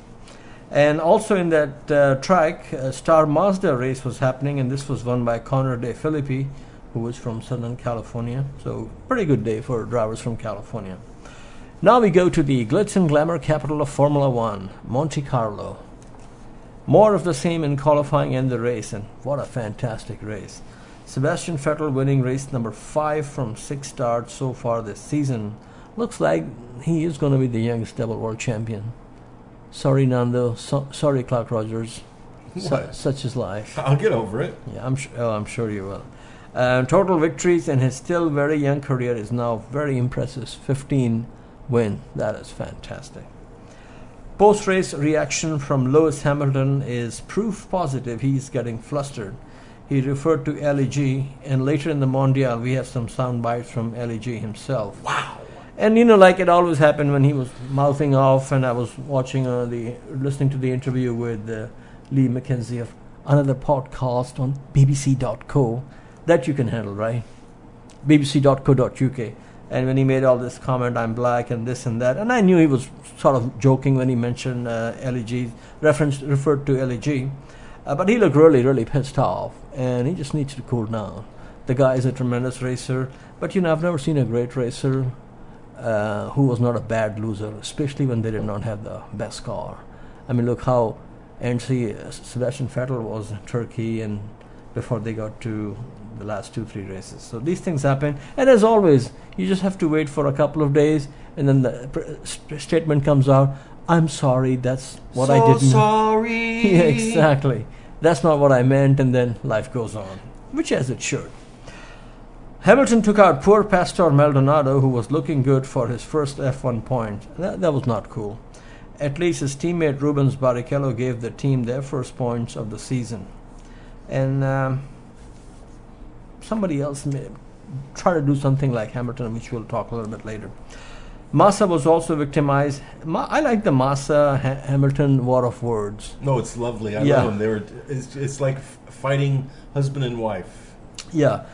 S6: And also in that uh, track, uh, Star Mazda race was happening, and this was won by Connor De Filippi, who was from Southern California. So pretty good day for drivers from California. Now we go to the glitz and glamour capital of Formula One, Monte Carlo. More of the same in qualifying and the race, and what a fantastic race. Sebastian Vettel winning race number five from six starts so far this season. Looks like he is going to be the youngest double world champion. Sorry, Nando. So, sorry, Clark Rogers. Su- such is life.
S3: I'll get over it.
S6: Yeah, I'm, sh- oh, I'm sure you will. Uh, total victories in his still very young career is now very impressive. fifteen win. That is fantastic. Post-race reaction from Lewis Hamilton is proof positive he's getting flustered. He referred to L E G, and later in the Mondial we have some sound bites from L E G himself.
S3: Wow.
S6: And you know, like it always happened when he was mouthing off, and I was watching uh, the listening to the interview with uh, Lee McKenzie of another podcast on B B C dot co that you can handle, right? B B C dot co dot U K. And when he made all this comment, I'm black and this and that, and I knew he was sort of joking when he mentioned uh, L E G, reference referred to L E G, uh, but he looked really, really pissed off, and he just needs to cool down. The guy is a tremendous racer, but you know, I've never seen a great racer uh, who was not a bad loser, especially when they did not have the best car. I mean, look how and see uh, Sebastian Vettel was in Turkey, and before they got to the last two, three races. So these things happen, and as always, you just have to wait for a couple of days, and then the pr- st- statement comes out, "I'm sorry, that's what
S3: so
S6: I didn't."
S3: sorry.
S6: Yeah, exactly. That's not what I meant, and then life goes on, which as it should. Hamilton took out poor Pastor Maldonado, who was looking good for his first F one point. That, that was not cool. At least his teammate Rubens Barrichello gave the team their first points of the season. And um, somebody else may try to do something like Hamilton, which we'll talk a little bit later. Massa was also victimized. Ma- I like the Massa ha- Hamilton war of words.
S3: No, it's lovely. I
S6: Yeah.
S3: love them. They were. It's, it's like f- fighting husband and wife.
S6: Yeah.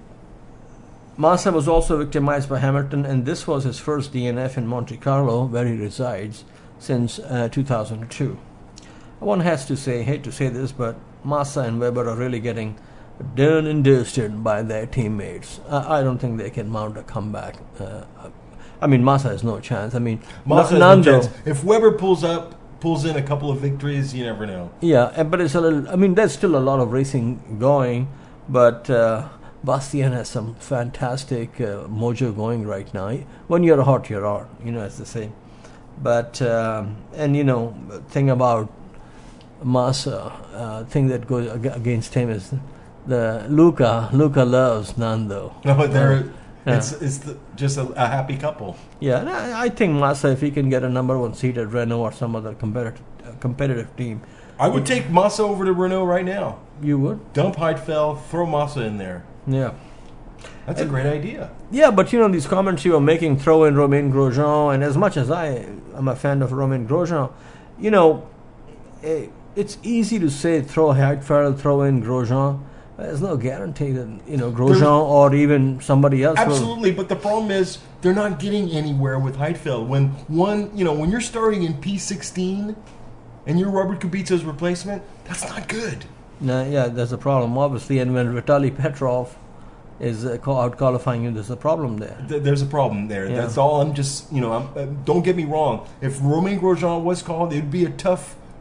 S6: Massa was also victimized by Hamilton, and this was his first D N F in Monte Carlo, where he resides, since uh, two thousand two. One has to say, hate to say this, but Massa and Webber are really getting done and dusted by their teammates. I, I don't think they can mount a comeback. Uh, I mean, Massa has no chance. I mean,
S3: Massa
S6: Na-
S3: has no
S6: Nando.
S3: chance. If Weber pulls up, pulls in a couple of victories, you never know.
S6: Yeah, uh, but it's a little. I mean, there's still a lot of racing going, but uh, Bastien has some fantastic uh, mojo going right now. When you're hot, you're hot. You know, it's the same. But um, and you know, thing about Massa, uh, thing that goes ag- against him is the Luca. Luca loves Nando.
S3: No, but they're.
S6: Yeah.
S3: It's it's the, just a, a happy couple.
S6: Yeah, and I, I think Massa, if he can get a number one seat at Renault or some other competitive uh, competitive team,
S3: I would take Massa over to Renault right now.
S6: you would.
S3: Dump Heidfeld, throw Massa in there.
S6: Yeah.
S3: That's a great idea.
S6: Yeah, but you know, these comments you were making, throw in Romain Grosjean, and as much as I am a fan of Romain Grosjean, you know, eh, it's easy to say throw Heidfeld, throw in Grosjean. There's no guarantee that, you know, Grosjean
S3: There's-
S6: or even somebody else will.
S3: Absolutely, but the problem is they're not getting anywhere with Heidfeld. When one, you know, when you're starting in P sixteen and you're Robert Kubica's replacement, that's not good.
S6: Nah, yeah, there's a problem, obviously, and when Vitaly Petrov is uh, co- out qualifying you, there's a problem there.
S3: Th- There's a problem there.
S6: Yeah.
S3: That's all. I'm just, you know, I'm, uh, don't get me wrong. If Romain Grosjean was called, it would be a tough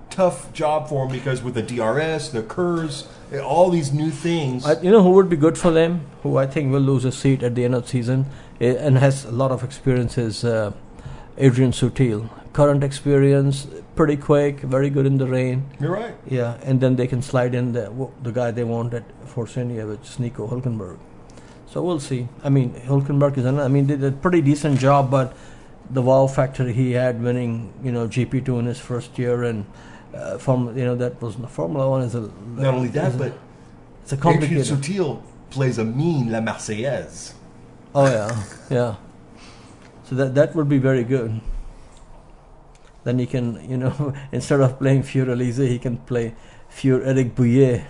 S3: tough job for him because with the D R S, the Kurz, all these new things.
S6: I, you know who would be good for them? Who I think will lose a seat at the end of the season eh, and has a lot of experience is uh, Adrian Sutil. Current experience, pretty quick, very good in the rain.
S3: You're right.
S6: Yeah, and then they can slide in the the guy they want at Force India, which is Nico Hülkenberg. So we'll see. I mean, Hülkenberg is another. I mean, did a pretty decent job, but the wow factor he had winning, you know, G P two in his first year, and uh, from you know that was Formula One is a
S3: Not only that,
S6: is a-
S3: but
S6: it's a
S3: Adrian
S6: complicated.
S3: Sutil plays a mean La Marseillaise.
S6: Oh yeah, yeah. So that that would be very good. Then he can, you know, instead of playing Fur Elise, he can play Fur Eric Bouillet.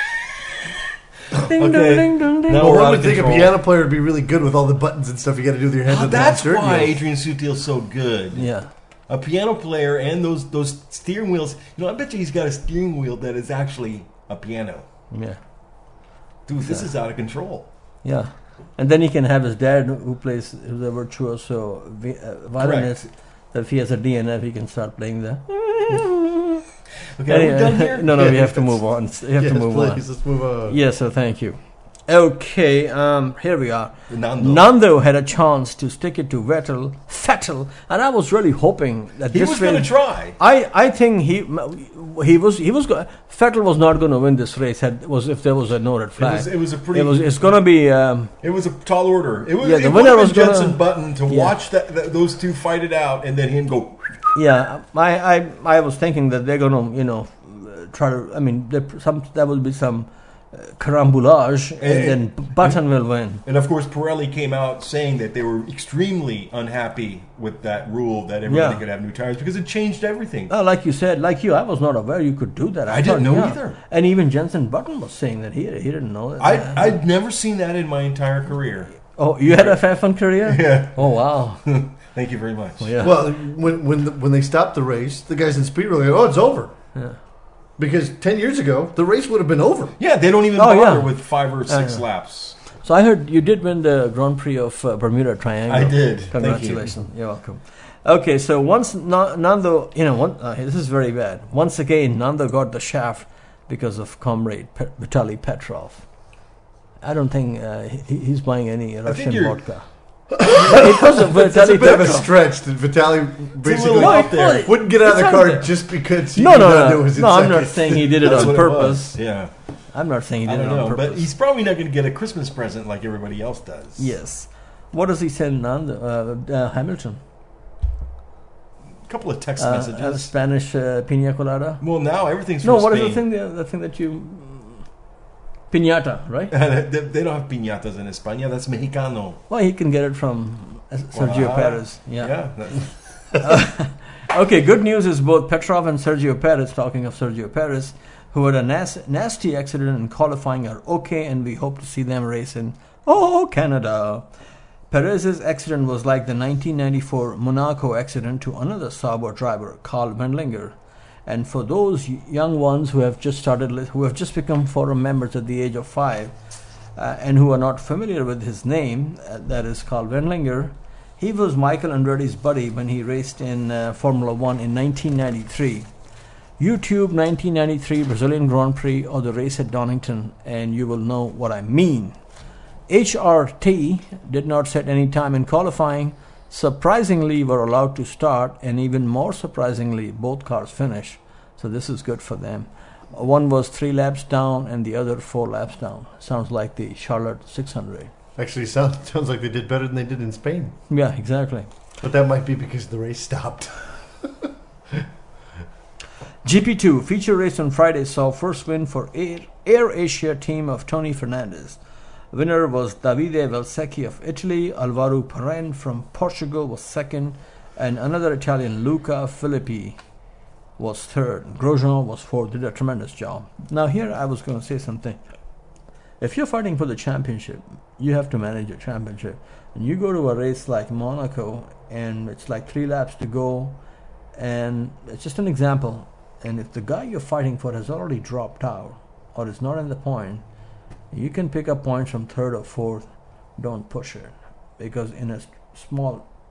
S6: Ding,
S3: Okay.
S6: dong, ding, dong, ding.
S3: Now
S2: Well,
S3: we're
S2: one
S3: out
S2: would
S3: of
S2: think a
S3: control.
S2: piano player would be really good with all the buttons and stuff you got to do with your hand.
S3: Oh,
S2: and the
S3: that's
S2: steering
S3: why
S2: wheel.
S3: Adrian Sutil's so good.
S6: Yeah.
S3: A piano player and those those steering wheels. You know, I bet you he's got a steering wheel that is actually a piano.
S6: Yeah.
S3: Dude, this is out of control.
S6: Yeah. And then he can have his dad, who plays, who's a virtuoso vi- uh, violinist. That if he has a D N F, he can start playing the.
S3: Okay, are we done here?
S6: no, no, we have to
S2: Yes.
S6: move on. We have
S2: Yes,
S6: to move
S2: please,
S6: on.
S2: let's move on.
S6: Yes, so thank you. Okay, um, here we are.
S3: Nando.
S6: Nando had a chance to stick it to Vettel, Vettel, and I was really hoping that
S3: He
S6: this
S3: was going to
S6: race-
S3: try.
S6: I, I think he he was he was go- Vettel was not going to win this race. Had was if there was a no red
S3: It
S6: flag.
S3: was, it was a pretty.
S6: It was it's going to be um,
S3: It was a tall order. It was.
S6: Yeah,
S3: it
S6: the
S3: would
S6: winner
S3: have
S6: was
S3: been
S6: gonna-
S3: Jenson Button to
S6: Yeah.
S3: watch that, that those two fight it out, and then him go.
S6: yeah. I, I I was thinking that they're going to you know uh, try to. I mean, there, some there will be some uh, carambolage, and,
S3: And-
S6: then Button will win.
S3: And of course, Pirelli came out saying that they were extremely unhappy with that rule that everybody
S6: Yeah.
S3: could have new tires because it changed everything.
S6: Oh, like you said, like you, I was not aware you could do that.
S3: I didn't know
S6: yeah.
S3: either.
S6: And even Jensen Button was saying that he he didn't know that.
S3: I I'd never seen that in my entire career.
S6: oh, you had a F one career?
S3: Yeah.
S6: Oh wow.
S3: Thank you very much.
S6: Yeah.
S2: Well, when when the, when they stopped the race, the guys in speed were like, "Oh, it's over,"
S6: Yeah.
S2: because ten years ago the race would have been over.
S3: Yeah, they don't even
S6: Oh,
S3: bother
S6: yeah.
S3: with five or six
S6: yeah.
S3: laps.
S6: So I heard you did win the Grand Prix of uh, Bermuda Triangle.
S3: I did. Thank
S6: Congratulations. you. You're welcome. Okay, so once Na- Nando, you know, one, uh, this is very bad. Once again, Nando got the shaft because of comrade Pe- Vitaly Petrov. I don't think uh, he, he's buying any Russian
S3: you're-
S6: vodka. But it was a
S2: That's a
S6: Vitaly
S2: bit of a
S6: Petrov.
S2: stretch that Vitaly basically
S3: little out there.
S2: wouldn't get out of the
S6: It's
S2: car
S6: out there.
S2: just because he
S6: No,
S2: knew
S6: no,
S2: Nando
S6: no.
S2: was in
S6: No, I'm
S2: second.
S6: not saying he did it
S3: That's
S6: on
S3: what
S6: purpose.
S3: It was. Yeah.
S6: I'm not saying he
S3: I
S6: did
S3: don't
S6: it on
S3: know,
S6: purpose.
S3: but he's probably not going to get a Christmas present like everybody else does.
S6: Yes. What does he send Nando? Uh, uh, Hamilton.
S3: A couple of text
S6: Uh,
S3: messages.
S6: a Spanish uh, pina colada.
S3: Well, now everything's
S6: No,
S3: from
S6: what is
S3: Spain.
S6: the thing? The, the thing that you piñata, right?
S3: they, they don't have piñatas in España. That's Mexicano.
S6: Well, he can get it from uh, Sergio
S3: Wow.
S6: Perez. Yeah.
S3: Yeah. that-
S6: Okay. Good news is both Petrov and Sergio Perez. Talking of Sergio Perez, who had a nas- nasty accident in qualifying, are okay, and we hope to see them race in oh Canada. Perez's accident was like the nineteen ninety-four Monaco accident to another Sauber driver, Karl Wendlinger. And for those y- young ones who have just started, li- who have just become forum members at the age of five, uh, and who are not familiar with his name, uh, that is Karl Wendlinger, he was Michael Andretti's buddy when he raced in uh, Formula One in nineteen ninety-three. YouTube nineteen ninety-three Brazilian Grand Prix or the race at Donington, and you will know what I mean. H R T did not set any time in qualifying. Surprisingly, were allowed to start, and even more surprisingly, both cars finished. So this is good for them. One was three laps down, and the other four laps down. Sounds like the Charlotte six hundred.
S2: Actually, sounds sounds like they did better than they did in Spain,
S6: Yeah, exactly.
S2: but that might be because the race stopped.
S6: G P two feature race on Friday saw first win for Air, Air Asia team of Tony Fernandez. Winner was Davide Valsecchi of Italy. Alvaro Perrin from Portugal was second, and another Italian, Luca Filippi, was third. Grosjean was fourth. Did a tremendous job. Now here I was going to say something. If you're fighting for the championship, you have to manage your championship. And you go to a race like Monaco, and it's like three laps to go, and it's just an example. And if the guy you're fighting for has already dropped out or is not in the point, you can pick up points from third or fourth. Don't push it, because in a s- small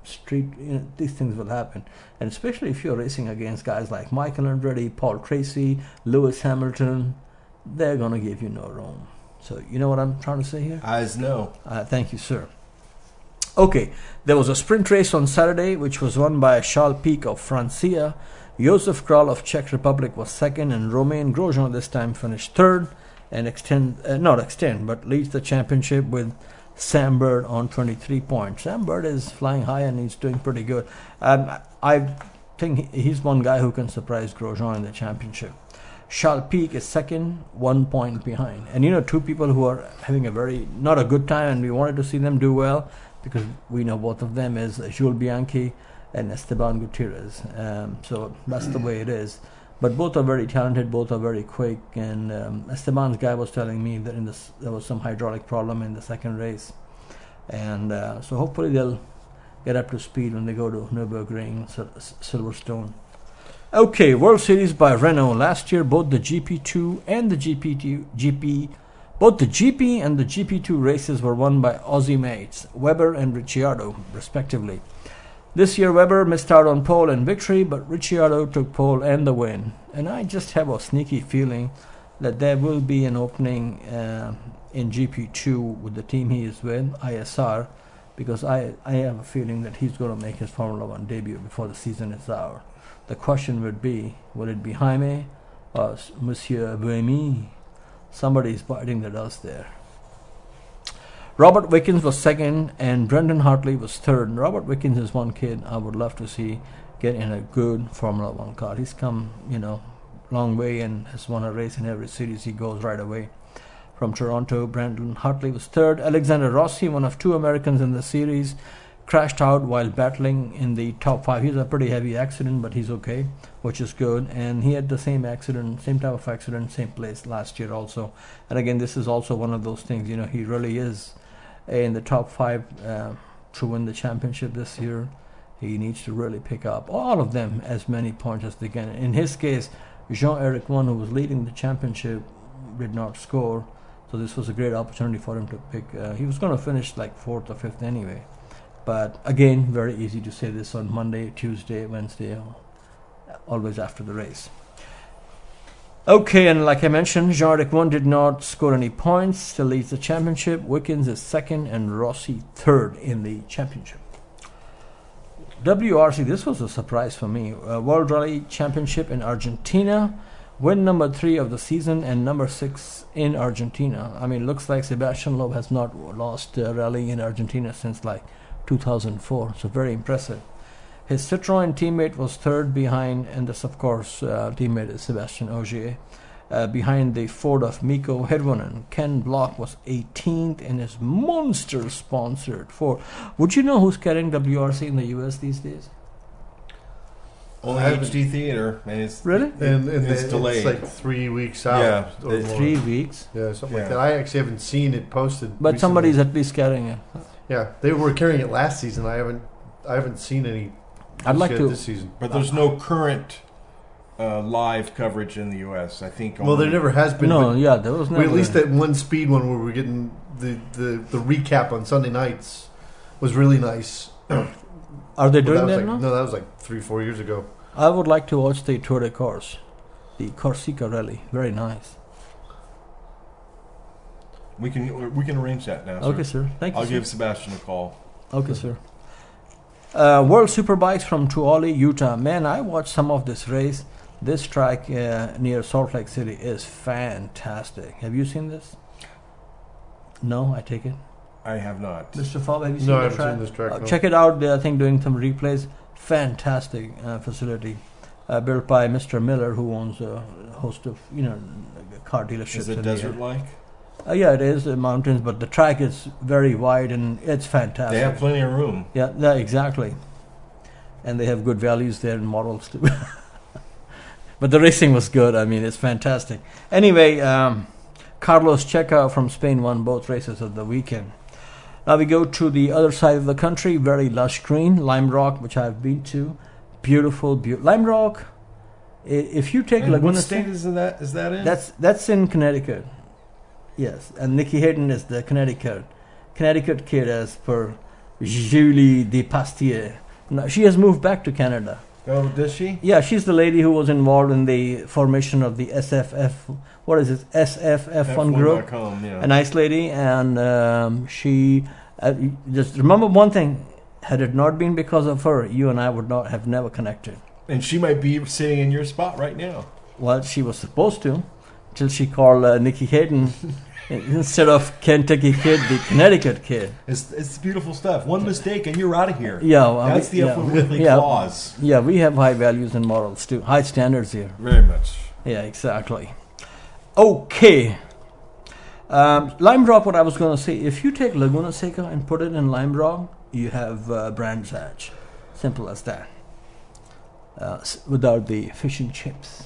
S6: street, you know, these things will happen. And especially if you're racing against guys like Michael Andretti, Paul Tracy, Lewis Hamilton, they're going to give you no room. So you know what I'm trying to say here?
S3: Eyes no.
S6: Uh, thank you, sir. Okay, there was a sprint race on Saturday, which was won by Charles Pic of Francia. Josef Kral of Czech Republic was second, and Romain Grosjean this time finished third and extend, uh, not extend, but leads the championship with Sam Bird on twenty-three points. Sam Bird is flying high and he's doing pretty good. Um, I think he's one guy who can surprise Grosjean in the championship. Charles Pic is second, one point behind. And you know, two people who are having a very, not a good time, and we wanted to see them do well, because we know both of them, is Jules Bianchi and Esteban Gutierrez. Um, so that's the way it is. But both are very talented, both are very quick, and um, Esteban's guy was telling me that in this, there was some hydraulic problem in the second race. And uh, so hopefully they'll get up to speed when they go to Nürburgring, Silverstone. Okay, World Series by Renault. Last year, both the G P two and the G P two, G P, both the G P and the G P two races were won by Aussie mates, Webber and Ricciardo, respectively. This year, Webber missed out on pole and victory, but Ricciardo took pole and the win. And I just have a sneaky feeling that there will be an opening uh, in G P two with the team he is with, I S R, because I, I have a feeling that he's going to make his Formula One debut before the season is out. The question would be, will it be Jaime or Monsieur Buemi? Somebody's biting the dust there. Robert Wickens was second and Brendan Hartley was third. And Robert Wickens is one kid I would love to see get in a good Formula One car. He's come, you know, long way and has won a race in every series he goes right away. From Toronto, Brendan Hartley was third. Alexander Rossi, one of two Americans in the series, crashed out while battling in the top five. He had a pretty heavy accident, but he's okay, which is good. And he had the same accident, same type of accident, same place last year also. And again, this is also one of those things, you know, he really is in the top five uh, to win the championship this year. He needs to really pick up all of them as many points as they can. In his case, Jean-Eric One, who was leading the championship, did not score, so this was a great opportunity for him to pick. Uh, he was going to finish like fourth or fifth anyway, but again, very easy to say this on Monday, Tuesday, Wednesday, always after the race. Okay, and like I mentioned, Jean-Eric One did not score any points, still leads the championship. Wickens is second and Rossi third in the championship. W R C, this was a surprise for me. Uh, World Rally Championship in Argentina, win number three of the season and number six in Argentina. I mean, looks like Sebastian Loeb has not lost a rally in Argentina since like two thousand four, so very impressive. His Citroën teammate was third behind, and this, of course, uh, teammate is Sebastian Ogier, uh, behind the Ford of Mikko Hirvonen. Ken Block was eighteenth in his monster-sponsored Ford. Would you know who's carrying W R C in the U S these days?
S3: Only H D Theater, and it's
S6: Really?
S2: And, and
S3: it's
S2: it's
S3: delayed.
S2: like three weeks out.
S3: Yeah,
S2: or
S3: the
S2: more.
S6: Three weeks.
S2: Yeah, something
S3: Yeah.
S2: like that. I actually haven't seen it posted.
S6: But
S2: recently.
S6: somebody's at least carrying it.
S2: Yeah, they were carrying it last season. I haven't, I haven't seen any.
S6: I'd like
S2: yet
S6: to-
S2: this season.
S3: But there's no current uh, live coverage in the U S. I think.
S2: Well, there
S3: only-
S2: never has been.
S6: No,
S2: but
S6: yeah, there was
S2: we
S6: never.
S2: at least that one speed one where we're getting the, the, the recap on Sunday nights was really nice.
S6: Are they
S2: But
S6: doing
S2: that was
S6: that
S2: like,
S6: now?
S2: No, that was like three, four years ago.
S6: I would like to watch the Tour de Corse, the Corsica Rally. Very nice.
S3: We can we can arrange that now.
S6: Okay,
S3: sir.
S6: sir. Thank you,
S3: I'll
S6: sir.
S3: give Sebastian a call.
S6: Okay, sir. Uh, World Superbikes from Tuolumne, Utah. Man, I watched some of this race. This track uh, near Salt Lake City is fantastic. Have you seen this? No, I take it.
S3: I have not.
S6: Mister Fobb, have you seen
S2: No, I
S6: the
S2: haven't
S6: track?
S2: seen this track.
S6: Uh,
S2: no.
S6: check it out. They're, I think, doing some replays. Fantastic uh, facility. Uh, built by Mister Miller, who owns a host of, you know, car dealerships.
S3: Is
S6: in
S3: it
S6: the
S3: desert
S6: area.
S3: like?
S6: Uh, yeah, it is uh, mountains, but the track is very wide and it's fantastic.
S3: They have plenty of room.
S6: Yeah, yeah, exactly. And they have good values there and models too. But the racing was good. I mean, it's fantastic. Anyway, um, Carlos Checa from Spain won both races of the weekend. Now we go to the other side of the country, very lush green, Lime Rock, which I've been to. Beautiful, beautiful. Lime Rock, i- if you take
S3: And
S6: Laguna
S3: what state is that? Is that in?
S6: that's that's in Connecticut. Yes, and Nikki Hayden is the Connecticut Connecticut kid, as per Julie Despastier. No, she has moved back to Canada.
S3: Oh, does she?
S6: Yeah, she's the lady who was involved in the formation of the S F F. What is it? S F F one group.
S3: F one dot com, yeah.
S6: A nice lady, and um, she uh, just remember one thing: had it not been because of her, you and I would not have never connected.
S3: And she might be sitting in your spot right now.
S6: Well, she was supposed to, till she called uh, Nikki Hayden instead of Kentucky Kid, the Connecticut Kid.
S3: It's it's beautiful stuff. One mistake and you're out of here.
S6: Yeah, well,
S3: That's
S6: we-
S3: the
S6: yeah,
S3: F one Weekly
S6: yeah.
S3: clause.
S6: Yeah, we have high values and morals too, high standards here.
S3: Very much.
S6: Yeah, exactly. Okay. Um, Lime Rock, what I was going to say, if you take Laguna Seca and put it in Lime Rock, you have uh, Brands Hatch. Simple as that. Uh, s- without the fish and chips.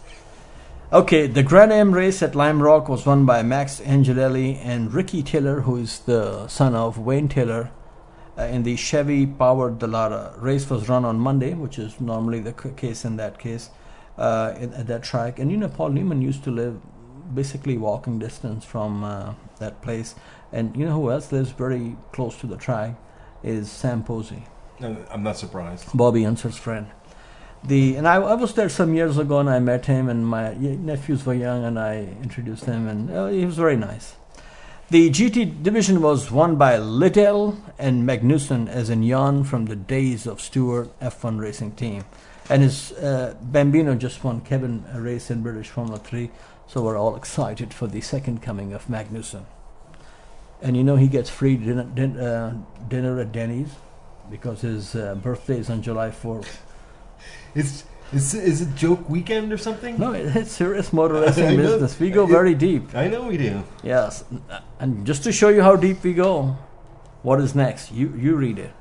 S6: Okay, the Grand Am race at Lime Rock was won by Max Angelelli and Ricky Taylor, who is the son of Wayne Taylor, uh, in the Chevy-powered Dallara. Race was run on Monday, which is normally the c- case in that case, uh, in, at that track. And you know, Paul Newman used to live basically walking distance from uh, that place. And you know who else lives very close to the track is Sam Posey,
S3: No, I'm not surprised.
S6: Bobby Unser's friend. The and I, I was there some years ago, and I met him, and my y- nephews were young, and I introduced him, and uh, he was very nice. The G T division was won by Liddell and Magnussen, as in Jan from the days of Stewart F one racing team, and his uh, Bambino just won Kevin a race in British Formula Three, so we're all excited for the second coming of Magnussen. And you know he gets free dinner, din- uh, dinner at Denny's because his uh, birthday is on July fourth.
S3: Is is is it joke weekend or something?
S6: No, it- it's serious motor
S3: I
S6: racing
S3: know.
S6: business. We go very deep.
S3: I know we do.
S6: Yes, and just to show you how deep we go, what is next? You you read it.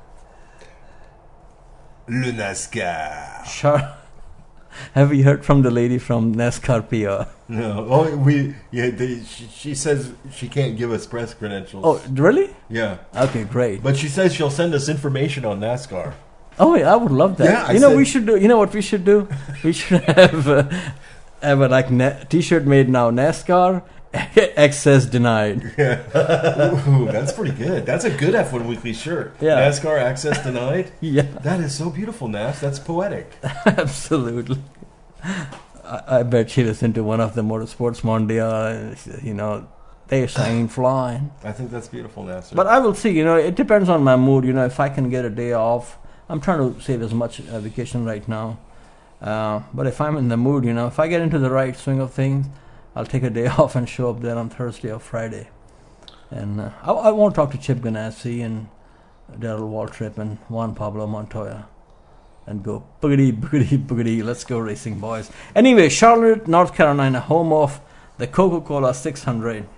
S3: Le NASCAR.
S6: Sure. Have you heard from the lady from NASCAR P R?
S3: No. Oh, we yeah. They, she, she says she can't give us press credentials.
S6: Oh, really?
S3: yeah.
S6: Okay, great.
S3: But she says she'll send us information on NASCAR.
S6: Oh, yeah, I would love that.
S3: Yeah, I
S6: you know,
S3: said-
S6: we should do. You know what we should do? We should have uh, have a like na- T-shirt made now. NASCAR access denied.
S3: Ooh, that's pretty good. That's a good F one Weekly shirt.
S6: Yeah.
S3: NASCAR access denied.
S6: Yeah,
S3: That is so beautiful, Nas. That's poetic.
S6: absolutely. I, I bet she listened to one of the Motorsports Mondial. And she- you know, they sang flying.
S3: I think that's beautiful, Nas.
S6: But I will see. You know, it depends on my mood. You know, if I can get a day off, I'm trying to save as much uh, vacation right now. Uh, but if I'm in the mood, you know, if I get into the right swing of things, I'll take a day off and show up there on Thursday or Friday. And uh, I, I won't talk to Chip Ganassi and Daryl Waltrip and Juan Pablo Montoya and go boogity, boogity, boogity, let's go racing, boys. Anyway, Charlotte, North Carolina, home of the Coca-Cola six hundred.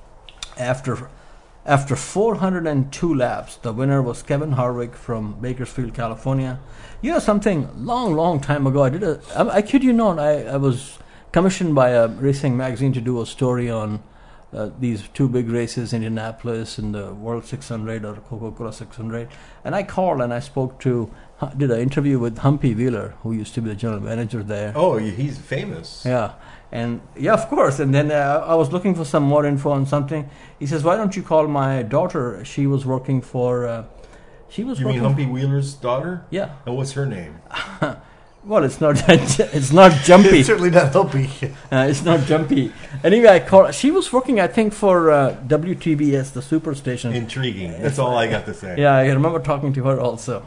S6: After after four hundred two laps, the winner was Kevin Harvick from Bakersfield, California. You know something, long, long time ago, I did a, I, I kid you not, I, I was commissioned by a racing magazine to do a story on uh, these two big races, Indianapolis and the World six hundred or Coca-Cola six hundred. And I called and I spoke to, did an interview with Humpy Wheeler, who used to be the general manager there.
S3: Oh, he's famous.
S6: Yeah, and yeah, of course. And then uh, I was looking for some more info on something. He says, "Why don't you call my daughter? She was working for. Uh, she was
S3: You
S6: working.
S3: mean Humpy Wheeler's daughter?
S6: Yeah.
S3: And what's her name?
S6: Well, it's not. It's not jumpy.
S2: It's certainly not helping.
S6: Uh, it's not jumpy. Anyway, I called. She was working, I think, for uh, W T B S, the Superstation.
S3: Intriguing. That's all I got to say.
S6: Yeah, I remember talking to her also.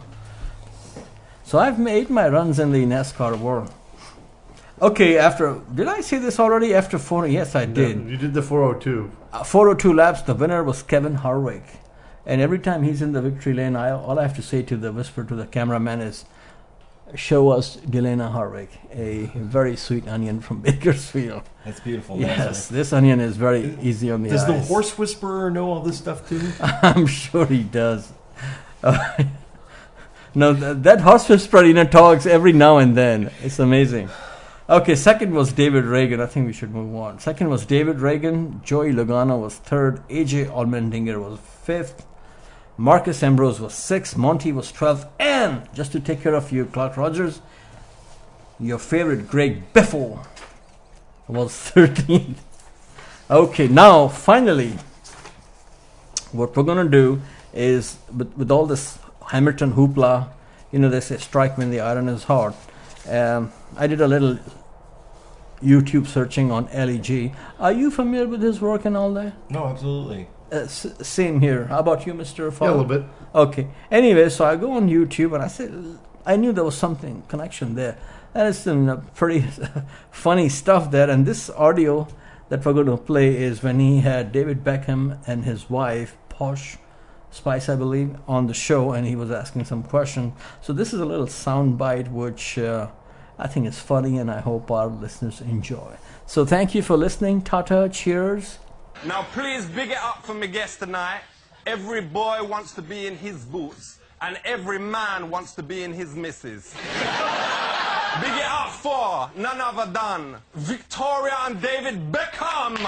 S6: So I've made my runs in the NASCAR world. Okay, after did I say this already? After four, yes, I did.
S2: You did the four oh two.
S6: Uh, four oh two laps, the winner was Kevin Harvick. And every time he's in the victory lane, I, all I have to say to the whisper to the cameraman is, show us Delana Harvick, a very sweet onion from Bakersfield.
S3: That's beautiful.
S6: Yes,
S3: Nancy.
S6: this onion is very easy on the
S3: Does the
S6: eyes.
S3: horse whisperer know all this stuff too?
S6: I'm sure he does. Uh, no, th- that horse whisperer, you know, talks every now and then. It's amazing. Okay, second was David Reagan. I think we should move on. Second was David Reagan. Joey Logano was third. A J Allmendinger was fifth. Marcus Ambrose was sixth. Monty was twelfth. And, just to take care of you, Clark Rogers, your favorite Greg Biffle was thirteenth. Okay, now, finally, what we're going to do is with, with all this Hamilton hoopla, you know, they say strike when the iron is hot. Um, I did a little YouTube searching on L E G. Are you familiar with his work and all that?
S3: No, absolutely.
S6: Uh, s- same here. How about you, Mister
S2: Yeah,
S6: Fowler?
S2: a little bit.
S6: Okay. Anyway, so I go on YouTube and I said, I knew there was something, connection there. And it's some uh, pretty funny stuff there. And this audio that we're going to play is when he had David Beckham and his wife, Posh Spice, I believe, on the show, and he was asking some question. So this is a little sound bite which uh, I think is funny, and I hope our listeners enjoy. So thank you for listening. Tata, cheers.
S7: Now please big it up for my guest tonight. Every boy wants to be in his boots, and every man wants to be in his missus. Big it up for none other than Victoria and David Beckham.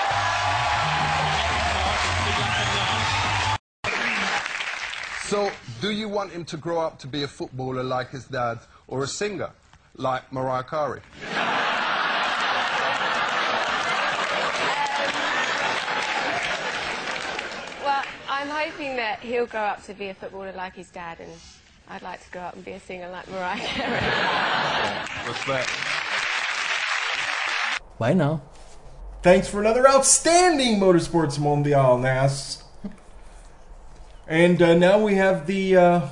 S7: So, do you want him to grow up to be a footballer like his dad, or a singer like Mariah Carey?
S8: Well, I'm hoping that he'll grow up to be a footballer like his dad, and I'd like to grow up and be a singer like Mariah Carey.
S7: Respect.
S6: Bye now.
S3: Thanks for another outstanding Motorsports Mondial, Nas. And uh, now we have the uh,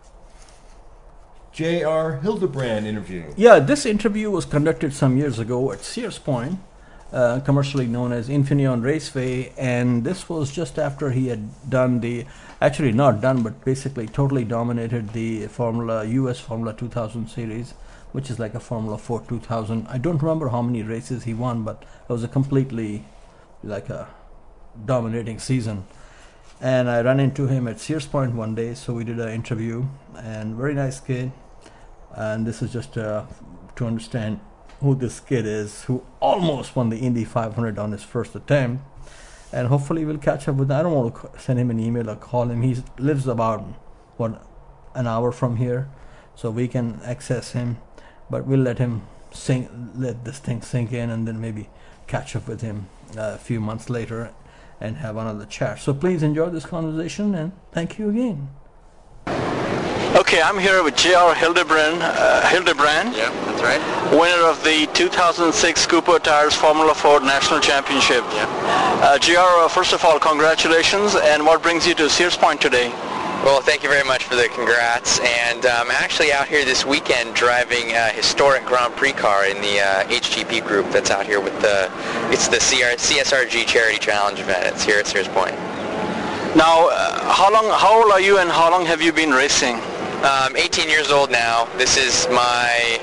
S3: J R Hildebrand interview.
S6: Yeah, this interview was conducted some years ago at Sears Point, uh, commercially known as Infineon Raceway, and this was just after he had done the, actually not done, but basically totally dominated the Formula U S Formula two thousand series, which is like a Formula four two thousand. I don't remember how many races he won, but it was a completely like a dominating season. And I ran into him at Sears Point one day, so we did an interview, and very nice kid. And this is just uh, to understand who this kid is, who almost won the Indy five hundred on his first attempt. And hopefully we'll catch up with him. I don't want to send him an email or call him. He lives about, what, an hour from here, so we can access him. But we'll let him sink, let this thing sink in, and then maybe catch up with him uh, a few months later and have another chat. So please enjoy this conversation, and thank you again. Okay, I'm here with J R Hildebrand, uh, Hildebrand.
S9: Yeah, that's right.
S6: Winner of the two thousand six Cooper Tires Formula Ford National Championship.
S9: Yeah.
S6: Uh, J R, uh, first of all, congratulations, and what brings you to Sears Point today?
S9: Well, thank you very much for the congrats, and I'm actually out here this weekend driving a historic Grand Prix car in the uh, H G P group that's out here with the, it's the C R, C S R G Charity Challenge event. It's here at Sears Point.
S6: Now, uh, how long, how old are you, and how long have you been racing?
S9: Um, eighteen years old now. This is my,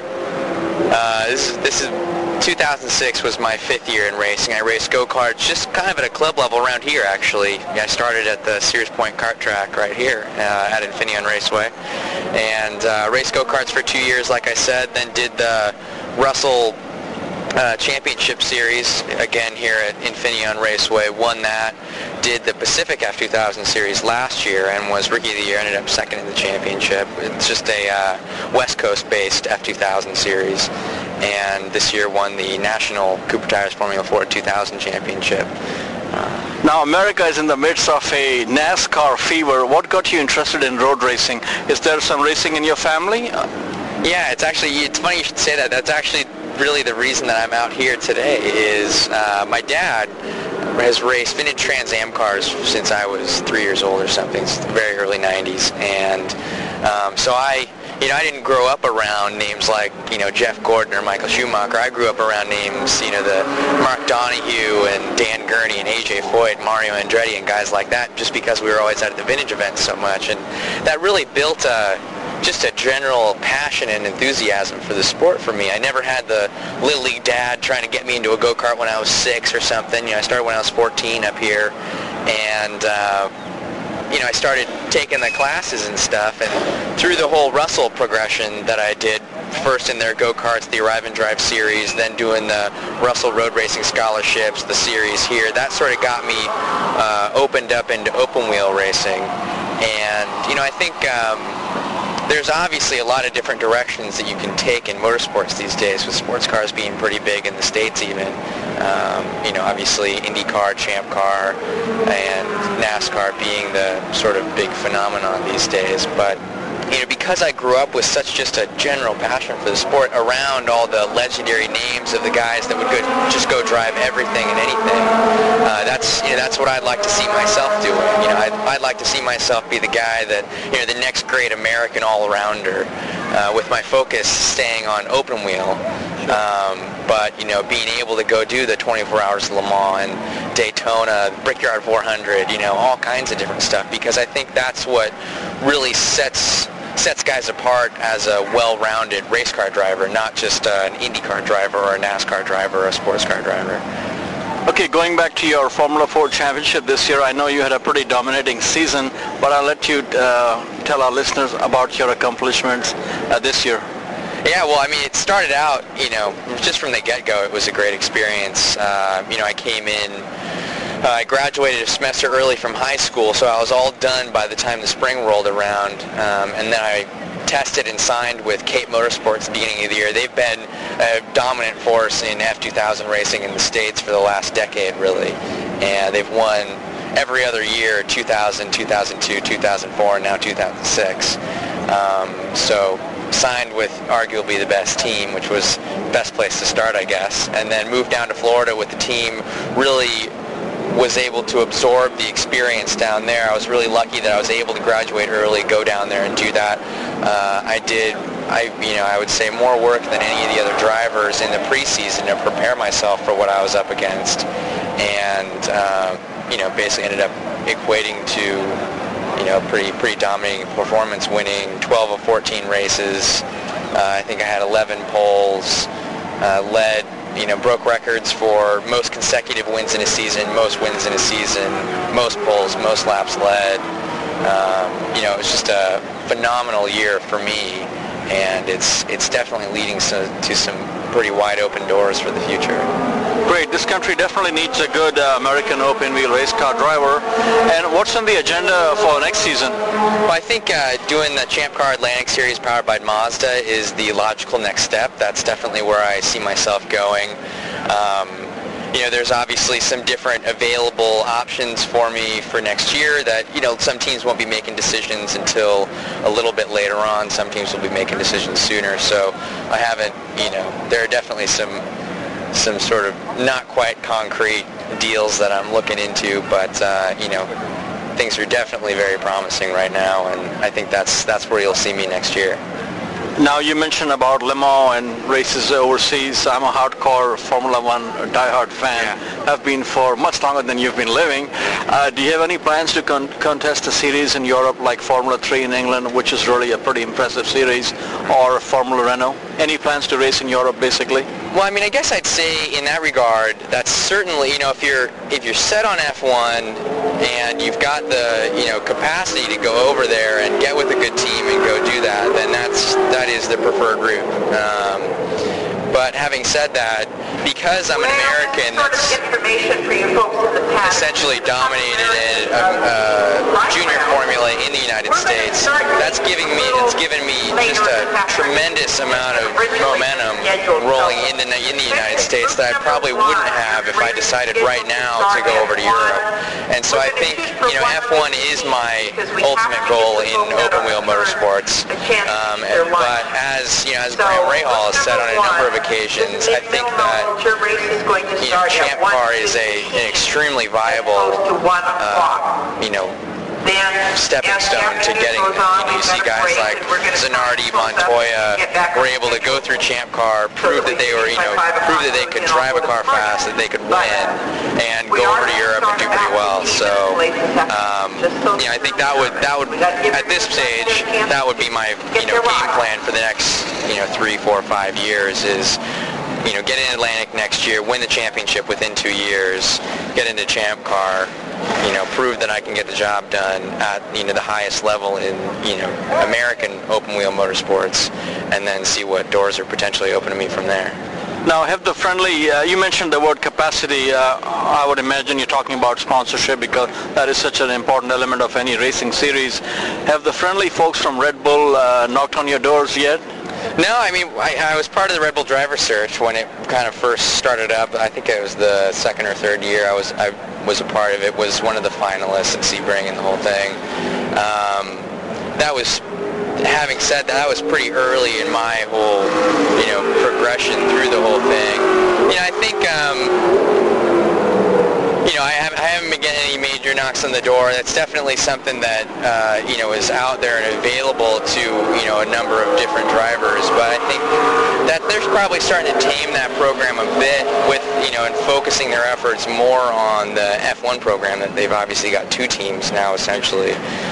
S9: uh, this is, this is, two thousand six was my fifth year in racing. I raced go-karts just kind of at a club level around here, actually. I started at the Sears Point kart track right here uh, at Infineon Raceway, and uh, raced go-karts for two years, like I said, then did the Russell uh, Championship Series again here at Infineon Raceway, won that, did the Pacific F two thousand Series last year and was Rookie of the Year, ended up second in the championship. It's just a uh, West Coast-based F two thousand Series, and this year won the National Cooper Tires Formula Ford two thousand Championship.
S6: Uh, now, America is in the midst of a NASCAR fever. What got you interested in road racing? Is there some racing in your family?
S9: Yeah, it's actually, it's funny you should say that. That's actually really the reason that I'm out here today is uh, my dad has raced vintage Trans Am cars since I was three years old or something, it's the very early nineties, and um, so I, you know, I didn't grow up around names like, you know, Jeff Gordon or Michael Schumacher. I grew up around names, you know, the Mark Donohue and Dan Gurney and A J Foyt, Mario Andretti and guys like that, just because we were always out at the vintage events so much, and that really built a just a general passion and enthusiasm for the sport for me. I never had the Little League dad trying to get me into a go-kart when I was six or something. You know, I started when I was fourteen up here, and uh, you know, I started taking the classes and stuff, and through the whole Russell progression that I did, first in their go-karts, the Arrive and Drive series, then doing the Russell Road Racing Scholarships, the series here, that sort of got me uh, opened up into open wheel racing. And, you know, I think um, there's obviously a lot of different directions that you can take in motorsports these days, with sports cars being pretty big in the States even. Um, you know, obviously IndyCar, Champ Car, and NASCAR being the sort of big phenomenon these days. But you know, because I grew up with such just a general passion for the sport, around all the legendary names of the guys that would go, just go drive everything and anything, uh, that's you know that's what I'd like to see myself doing. You know, I'd, I'd like to see myself be the guy that, you know, the next great American all-arounder, uh, with my focus staying on open wheel. Um, but you know, being able to go do the twenty-four hours of Le Mans and Daytona, Brickyard four hundred, you know, all kinds of different stuff, because I think that's what really sets sets guys apart as a well-rounded race car driver, not just uh, an IndyCar driver or a NASCAR driver or a sports car driver.
S10: Okay, going back to your Formula Ford Championship this year, I know you had a pretty dominating season, but I'll let you uh, tell our listeners about your accomplishments uh, this year.
S9: Yeah, well, I mean, it started out, you know, just from the get-go, it was a great experience. Uh, you know, I came in, uh, I graduated a semester early from high school, so I was all done by the time the spring rolled around, um, and then I tested and signed with Cape Motorsports at the beginning of the year. They've been a dominant force in F two thousand racing in the States for the last decade, really, and they've won every other year, two thousand, two thousand two, two thousand four, and now two thousand six. Um, so signed with arguably the best team, which was the best place to start, I guess, and then moved down to Florida with the team. Really was able to absorb the experience down there. I was really lucky that I was able to graduate early, go down there and do that. Uh, I did, I you know, I would say more work than any of the other drivers in the preseason to prepare myself for what I was up against, and uh, you know, basically ended up equating to, you know, pretty pretty dominating performance, winning twelve of fourteen races. Uh, I think I had eleven poles, uh, led, you know, broke records for most consecutive wins in a season, most wins in a season, most poles, most laps led. Um, you know, it was just a phenomenal year for me, and it's it's definitely leading so, to some pretty wide open doors for the future.
S10: Great. This country definitely needs a good uh, American open-wheel race car driver. And what's on the agenda for next season?
S9: Well, I think uh, doing the Champ Car Atlantic Series powered by Mazda is the logical next step. That's definitely where I see myself going. Um, you know, there's obviously some different available options for me for next year that, you know, some teams won't be making decisions until a little bit later on. Some teams will be making decisions sooner. So I haven't, you know, there are definitely some some sort of not quite concrete deals that I'm looking into, but uh, you know, things are definitely very promising right now, and I think that's that's where you'll see me next year.
S10: Now, you mentioned about Le Mans and races overseas. I'm a hardcore Formula One diehard fan.
S9: Yeah.
S10: Have been for much longer than you've been living. Uh, do you have any plans to con contest a series in Europe like Formula three in England, which is really a pretty impressive series, or Formula Renault? Any plans to race in Europe, basically?
S9: Well, I mean, I guess I'd say in that regard, that's certainly, you know, if you're if you're set on F one and you've got the, you know, capacity to go over there and get with a good team and go do that, then that's that is the preferred route. Um, but having said that, because I'm an American that's essentially dominated in a, a junior formula in the United States, that's giving me it's given me just a tremendous amount of momentum rolling in the in the United States that I probably wouldn't have if I decided right now to go over to Europe. And so I think, you know, F one is my ultimate goal in open wheel motorsports. Um, but as you know, as Graham Rahal has said on a number of occasions, I think that, you know, Champ Car is a an extremely viable, uh, you know, stepping stone to getting, you know, you see guys like Zanardi, Montoya were able to go through Champ Car, prove that they were, you know, prove that they could drive a car fast, that they could win, and go over to Europe and do pretty well. So, um, you know, I think that would, that would, at this stage, that would be my, you know, game plan for the next, you know, three, four, five years is, you know, get in Atlantic next year, win the championship within two years, get into Champ Car, you know, prove that I can get the job done at, you know, the highest level in, you know, American open wheel motorsports, and then see what doors are potentially open to me from there.
S10: Now, have the friendly, uh, you mentioned the word capacity. Uh, I would imagine you're talking about sponsorship because that is such an important element of any racing series. Have the friendly folks from Red Bull uh, knocked on your doors yet?
S9: No, I mean, I, I was part of the Red Bull driver search when it kind of first started up. I think it was the second or third year I was I was a part of it, was one of the finalists at Sebring and the whole thing. Um, that was, having said that, that was pretty early in my whole, you know, progression through the whole thing. You know, I think, um, you know, I haven't, I haven't been getting any major knocks on the door. That's definitely something that, uh, you know, is out there and available to, you know, a number of different drivers. But I think that they're probably starting to tame that program a bit with, you know, and focusing their efforts more on the F one program that they've obviously got two teams now, essentially.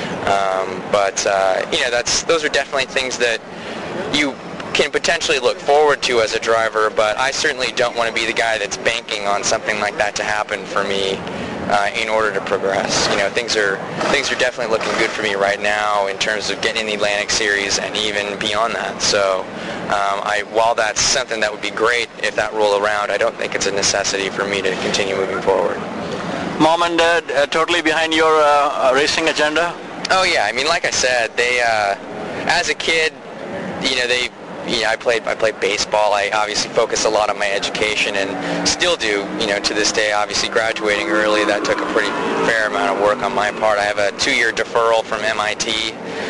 S9: Um, but, uh, you know, that's those are definitely things that you can potentially look forward to as a driver, but I certainly don't want to be the guy that's banking on something like that to happen for me uh, in order to progress. You know, things are things are definitely looking good for me right now in terms of getting in the Atlantic Series and even beyond that. So um, I, while that's something that would be great if that rolled around, I don't think it's a necessity for me to continue moving forward.
S10: Mom and Dad uh, totally behind your uh, racing agenda?
S9: Oh yeah, I mean, like I said, they, uh, as a kid, you know, they, you know, I played, I played baseball. I obviously focused a lot on my education and still do, you know, to this day. Obviously graduating early, that took a pretty fair amount of work on my part. I have a two-year deferral from M I T,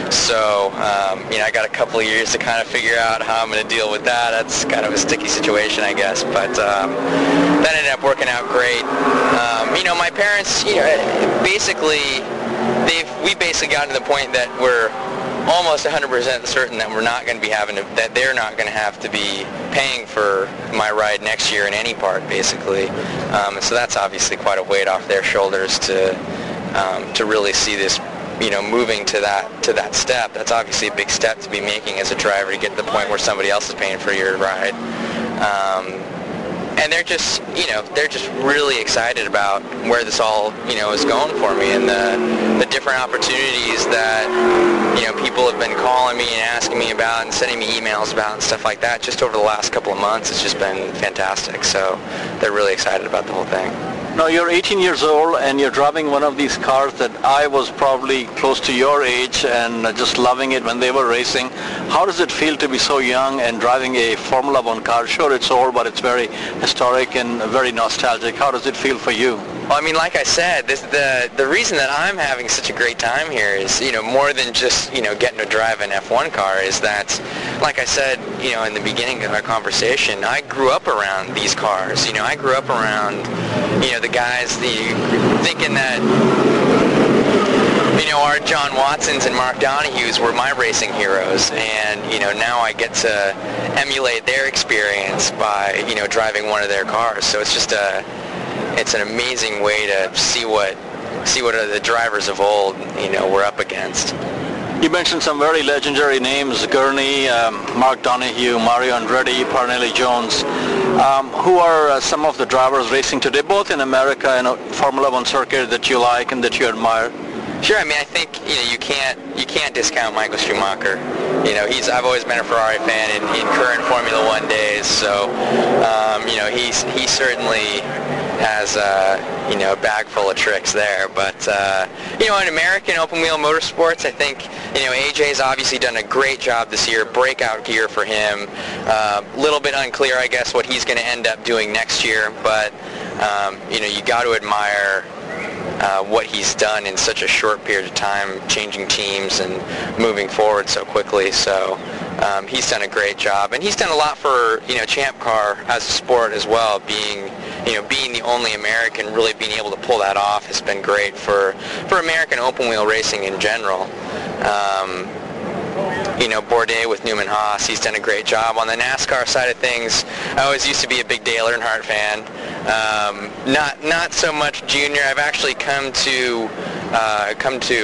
S9: so, um, you know, I got a couple of years to kind of figure out how I'm going to deal with that. That's kind of a sticky situation, I guess, but um, that ended up working out great. Um, you know, my parents, you know, basically, they've, we basically gotten to the point that we're almost one hundred percent certain that we're not going to be having to, that they're not going to have to be paying for my ride next year in any part, basically. Um, so that's obviously quite a weight off their shoulders to um, to really see this, you know, moving to that to that step. That's obviously a big step to be making as a driver, to get to the point where somebody else is paying for your ride. Um, And they're just, you know, they're just really excited about where this all, you know, is going for me, and the the different opportunities that, you know, people have been calling me and asking me about and sending me emails about and stuff like that just over the last couple of months. It's just been fantastic. So they're really excited about the whole thing.
S10: Now, you're eighteen years old and you're driving one of these cars that I was probably close to your age and just loving it when they were racing. How does it feel to be so young and driving a Formula One car? Sure, it's old, but it's very historic and very nostalgic. How does it feel for you?
S9: Well, I mean, like I said, this, the the reason that I'm having such a great time here is, you know, more than just, you know, getting to drive an F one car, is that, like I said, you know, in the beginning of our conversation, I grew up around these cars. You know, I grew up around, you know, the guys, the thinking that, you know, our John Watsons and Mark Donahues were my racing heroes, and, you know, now I get to emulate their experience by, you know, driving one of their cars. So it's just a It's an amazing way to see what see what the drivers of old, you know, were up against.
S10: You mentioned some very legendary names: Gurney, um, Mark Donohue, Mario Andretti, Parnelli Jones. Um, who are uh, some of the drivers racing today, both in America and a Formula One circuit, that you like and that you admire?
S9: Sure. I mean, I think, you know, you can't you can't discount Michael Schumacher. You know, he's I've always been a Ferrari fan in, in current Formula One days, so um, you know, he's he certainly has uh, you know, a bag full of tricks there. But uh, you know, in American open wheel motorsports, I think, you know, A J's obviously done a great job this year. Breakout year for him. A uh, little bit unclear, I guess, what he's going to end up doing next year. But um, you know, you got to admire Uh, what he's done in such a short period of time, changing teams and moving forward so quickly. So um, he's done a great job, and he's done a lot for, you know, Champ Car as a sport as well. Being, you know, being the only American, really being able to pull that off has been great for for American open wheel racing in general. Um, you know, Bourdais with Newman Haas, he's done a great job. On the NASCAR side of things, I always used to be a big Dale Earnhardt fan. Um, not not so much Junior. I've actually come to uh, come to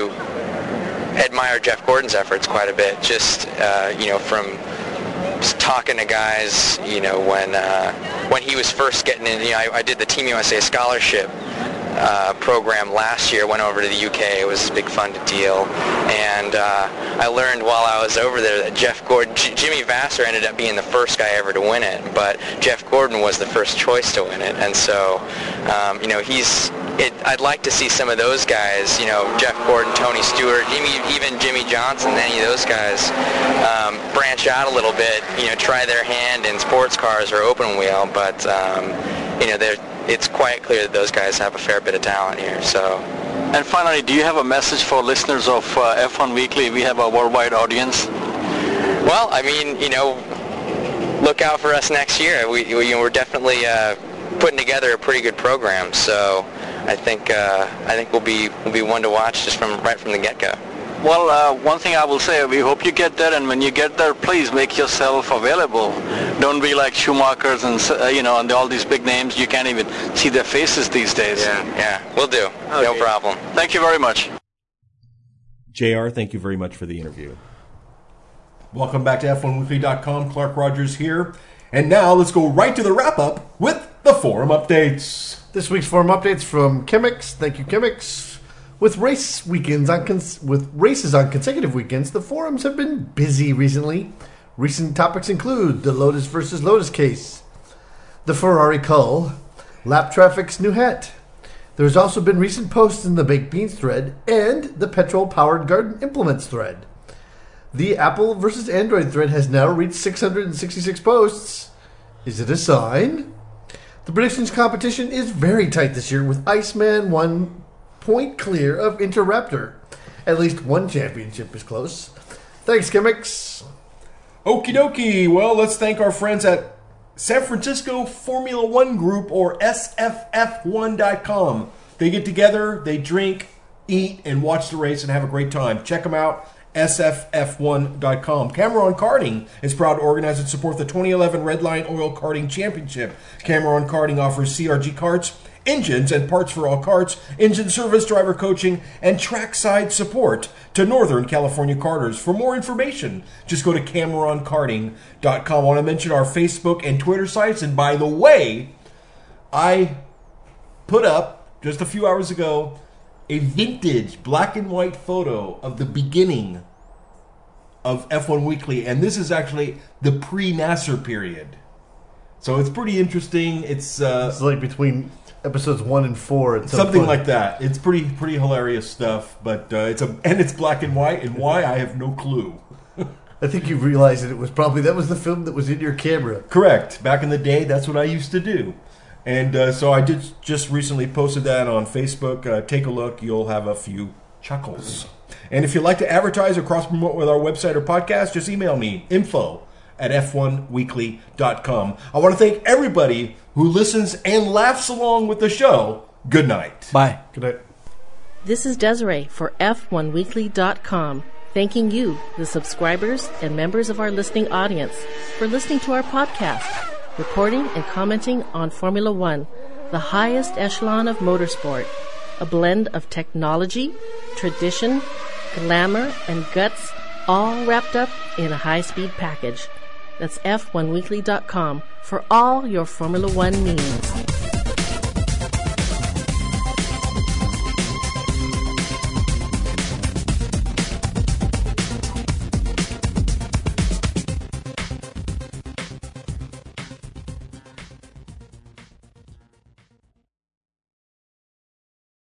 S9: admire Jeff Gordon's efforts quite a bit. Just uh, you know, from talking to guys, you know, when uh, when he was first getting in. You know, I, I did the Team U S A scholarship uh, program last year. Went over to the U K. It was a big fun to deal, and uh, I learned while I was over there that Jeff Gordon, J- Jimmy Vasser ended up being the first guy ever to win it, but Jeff Gordon was the first choice to win it, and so um, you know he's. It, I'd like to see some of those guys, you know, Jeff Gordon, Tony Stewart, even Jimmy Johnson, any of those guys, um, branch out a little bit, you know, try their hand in sports cars or open wheel, but, um, you know, it's quite clear that those guys have a fair bit of talent here, so.
S10: And finally, do you have a message for listeners of uh, F one Weekly? We have a worldwide audience.
S9: Well, I mean, you know, look out for us next year. We, we, we're definitely uh, putting together a pretty good program, so I think uh, I think we'll be we'll be one to watch just from right from the get-go.
S10: Well, uh, one thing I will say, we hope you get there, and when you get there, please make yourself available. Don't be like Schumachers and uh, you know, and all these big names. You can't even see their faces these days.
S9: Yeah, yeah, we'll do.
S10: Okay.
S9: No problem.
S10: Thank you very much.
S3: J R, thank you very much for the interview. Welcome back to F one weekly dot com. Clark Rogers here. And now let's go right to the wrap-up with the forum updates.
S2: This week's forum updates from Chemix. Thank you, Chemix. With race weekends on cons- with races on consecutive weekends, the forums have been busy recently. Recent topics include the Lotus versus Lotus case, the Ferrari cull, lap traffic's new hat. There's also been recent posts in the Baked Beans thread and the petrol-powered garden implements thread. The Apple versus Android thread has now reached six hundred sixty-six posts. Is it a sign? The predictions competition is very tight this year, with Iceman one point clear of Interraptor. At least one championship is close. Thanks, Chemix.
S3: Okie dokie. Well, let's thank our friends at San Francisco Formula One Group, or S F F one dot com. They get together, they drink, eat, and watch the race and have a great time. Check them out. S F F one dot com. Cameron Karting is proud to organize and support the twenty eleven Redline Oil Karting Championship. Cameron Karting offers C R G karts, engines and parts for all karts, engine service, driver coaching, and trackside support to Northern California karters. For more information, just go to Cameron Karting dot com. I want to mention our Facebook and Twitter sites. And by the way, I put up just a few hours ago a vintage black and white photo of the beginning of F one Weekly, and this is actually the pre-Nasser period. So it's pretty interesting. It's uh,
S2: it's like between episodes one and four. At some
S3: something
S2: point.
S3: like that. It's pretty pretty hilarious stuff, but uh, it's a and it's black and white, and why I have no clue.
S2: I think you realized that it was probably that was the film that was in your camera.
S3: Correct. Back in the day, that's what I used to do. And uh, so I did just recently posted that on Facebook. Uh, take a look. You'll have a few chuckles. And if you'd like to advertise or cross-promote with our website or podcast, just email me, info at F one weekly dot com. I want to thank everybody who listens and laughs along with the show. Good night.
S6: Bye.
S2: Good night.
S4: This is Desiree for F one weekly dot com, thanking you, the subscribers and members of our listening audience, for listening to our podcast, reporting and commenting on Formula One, the highest echelon of motorsport, a blend of technology, tradition, glamour, and guts, all wrapped up in a high-speed package. That's F one weekly dot com for all your Formula One needs.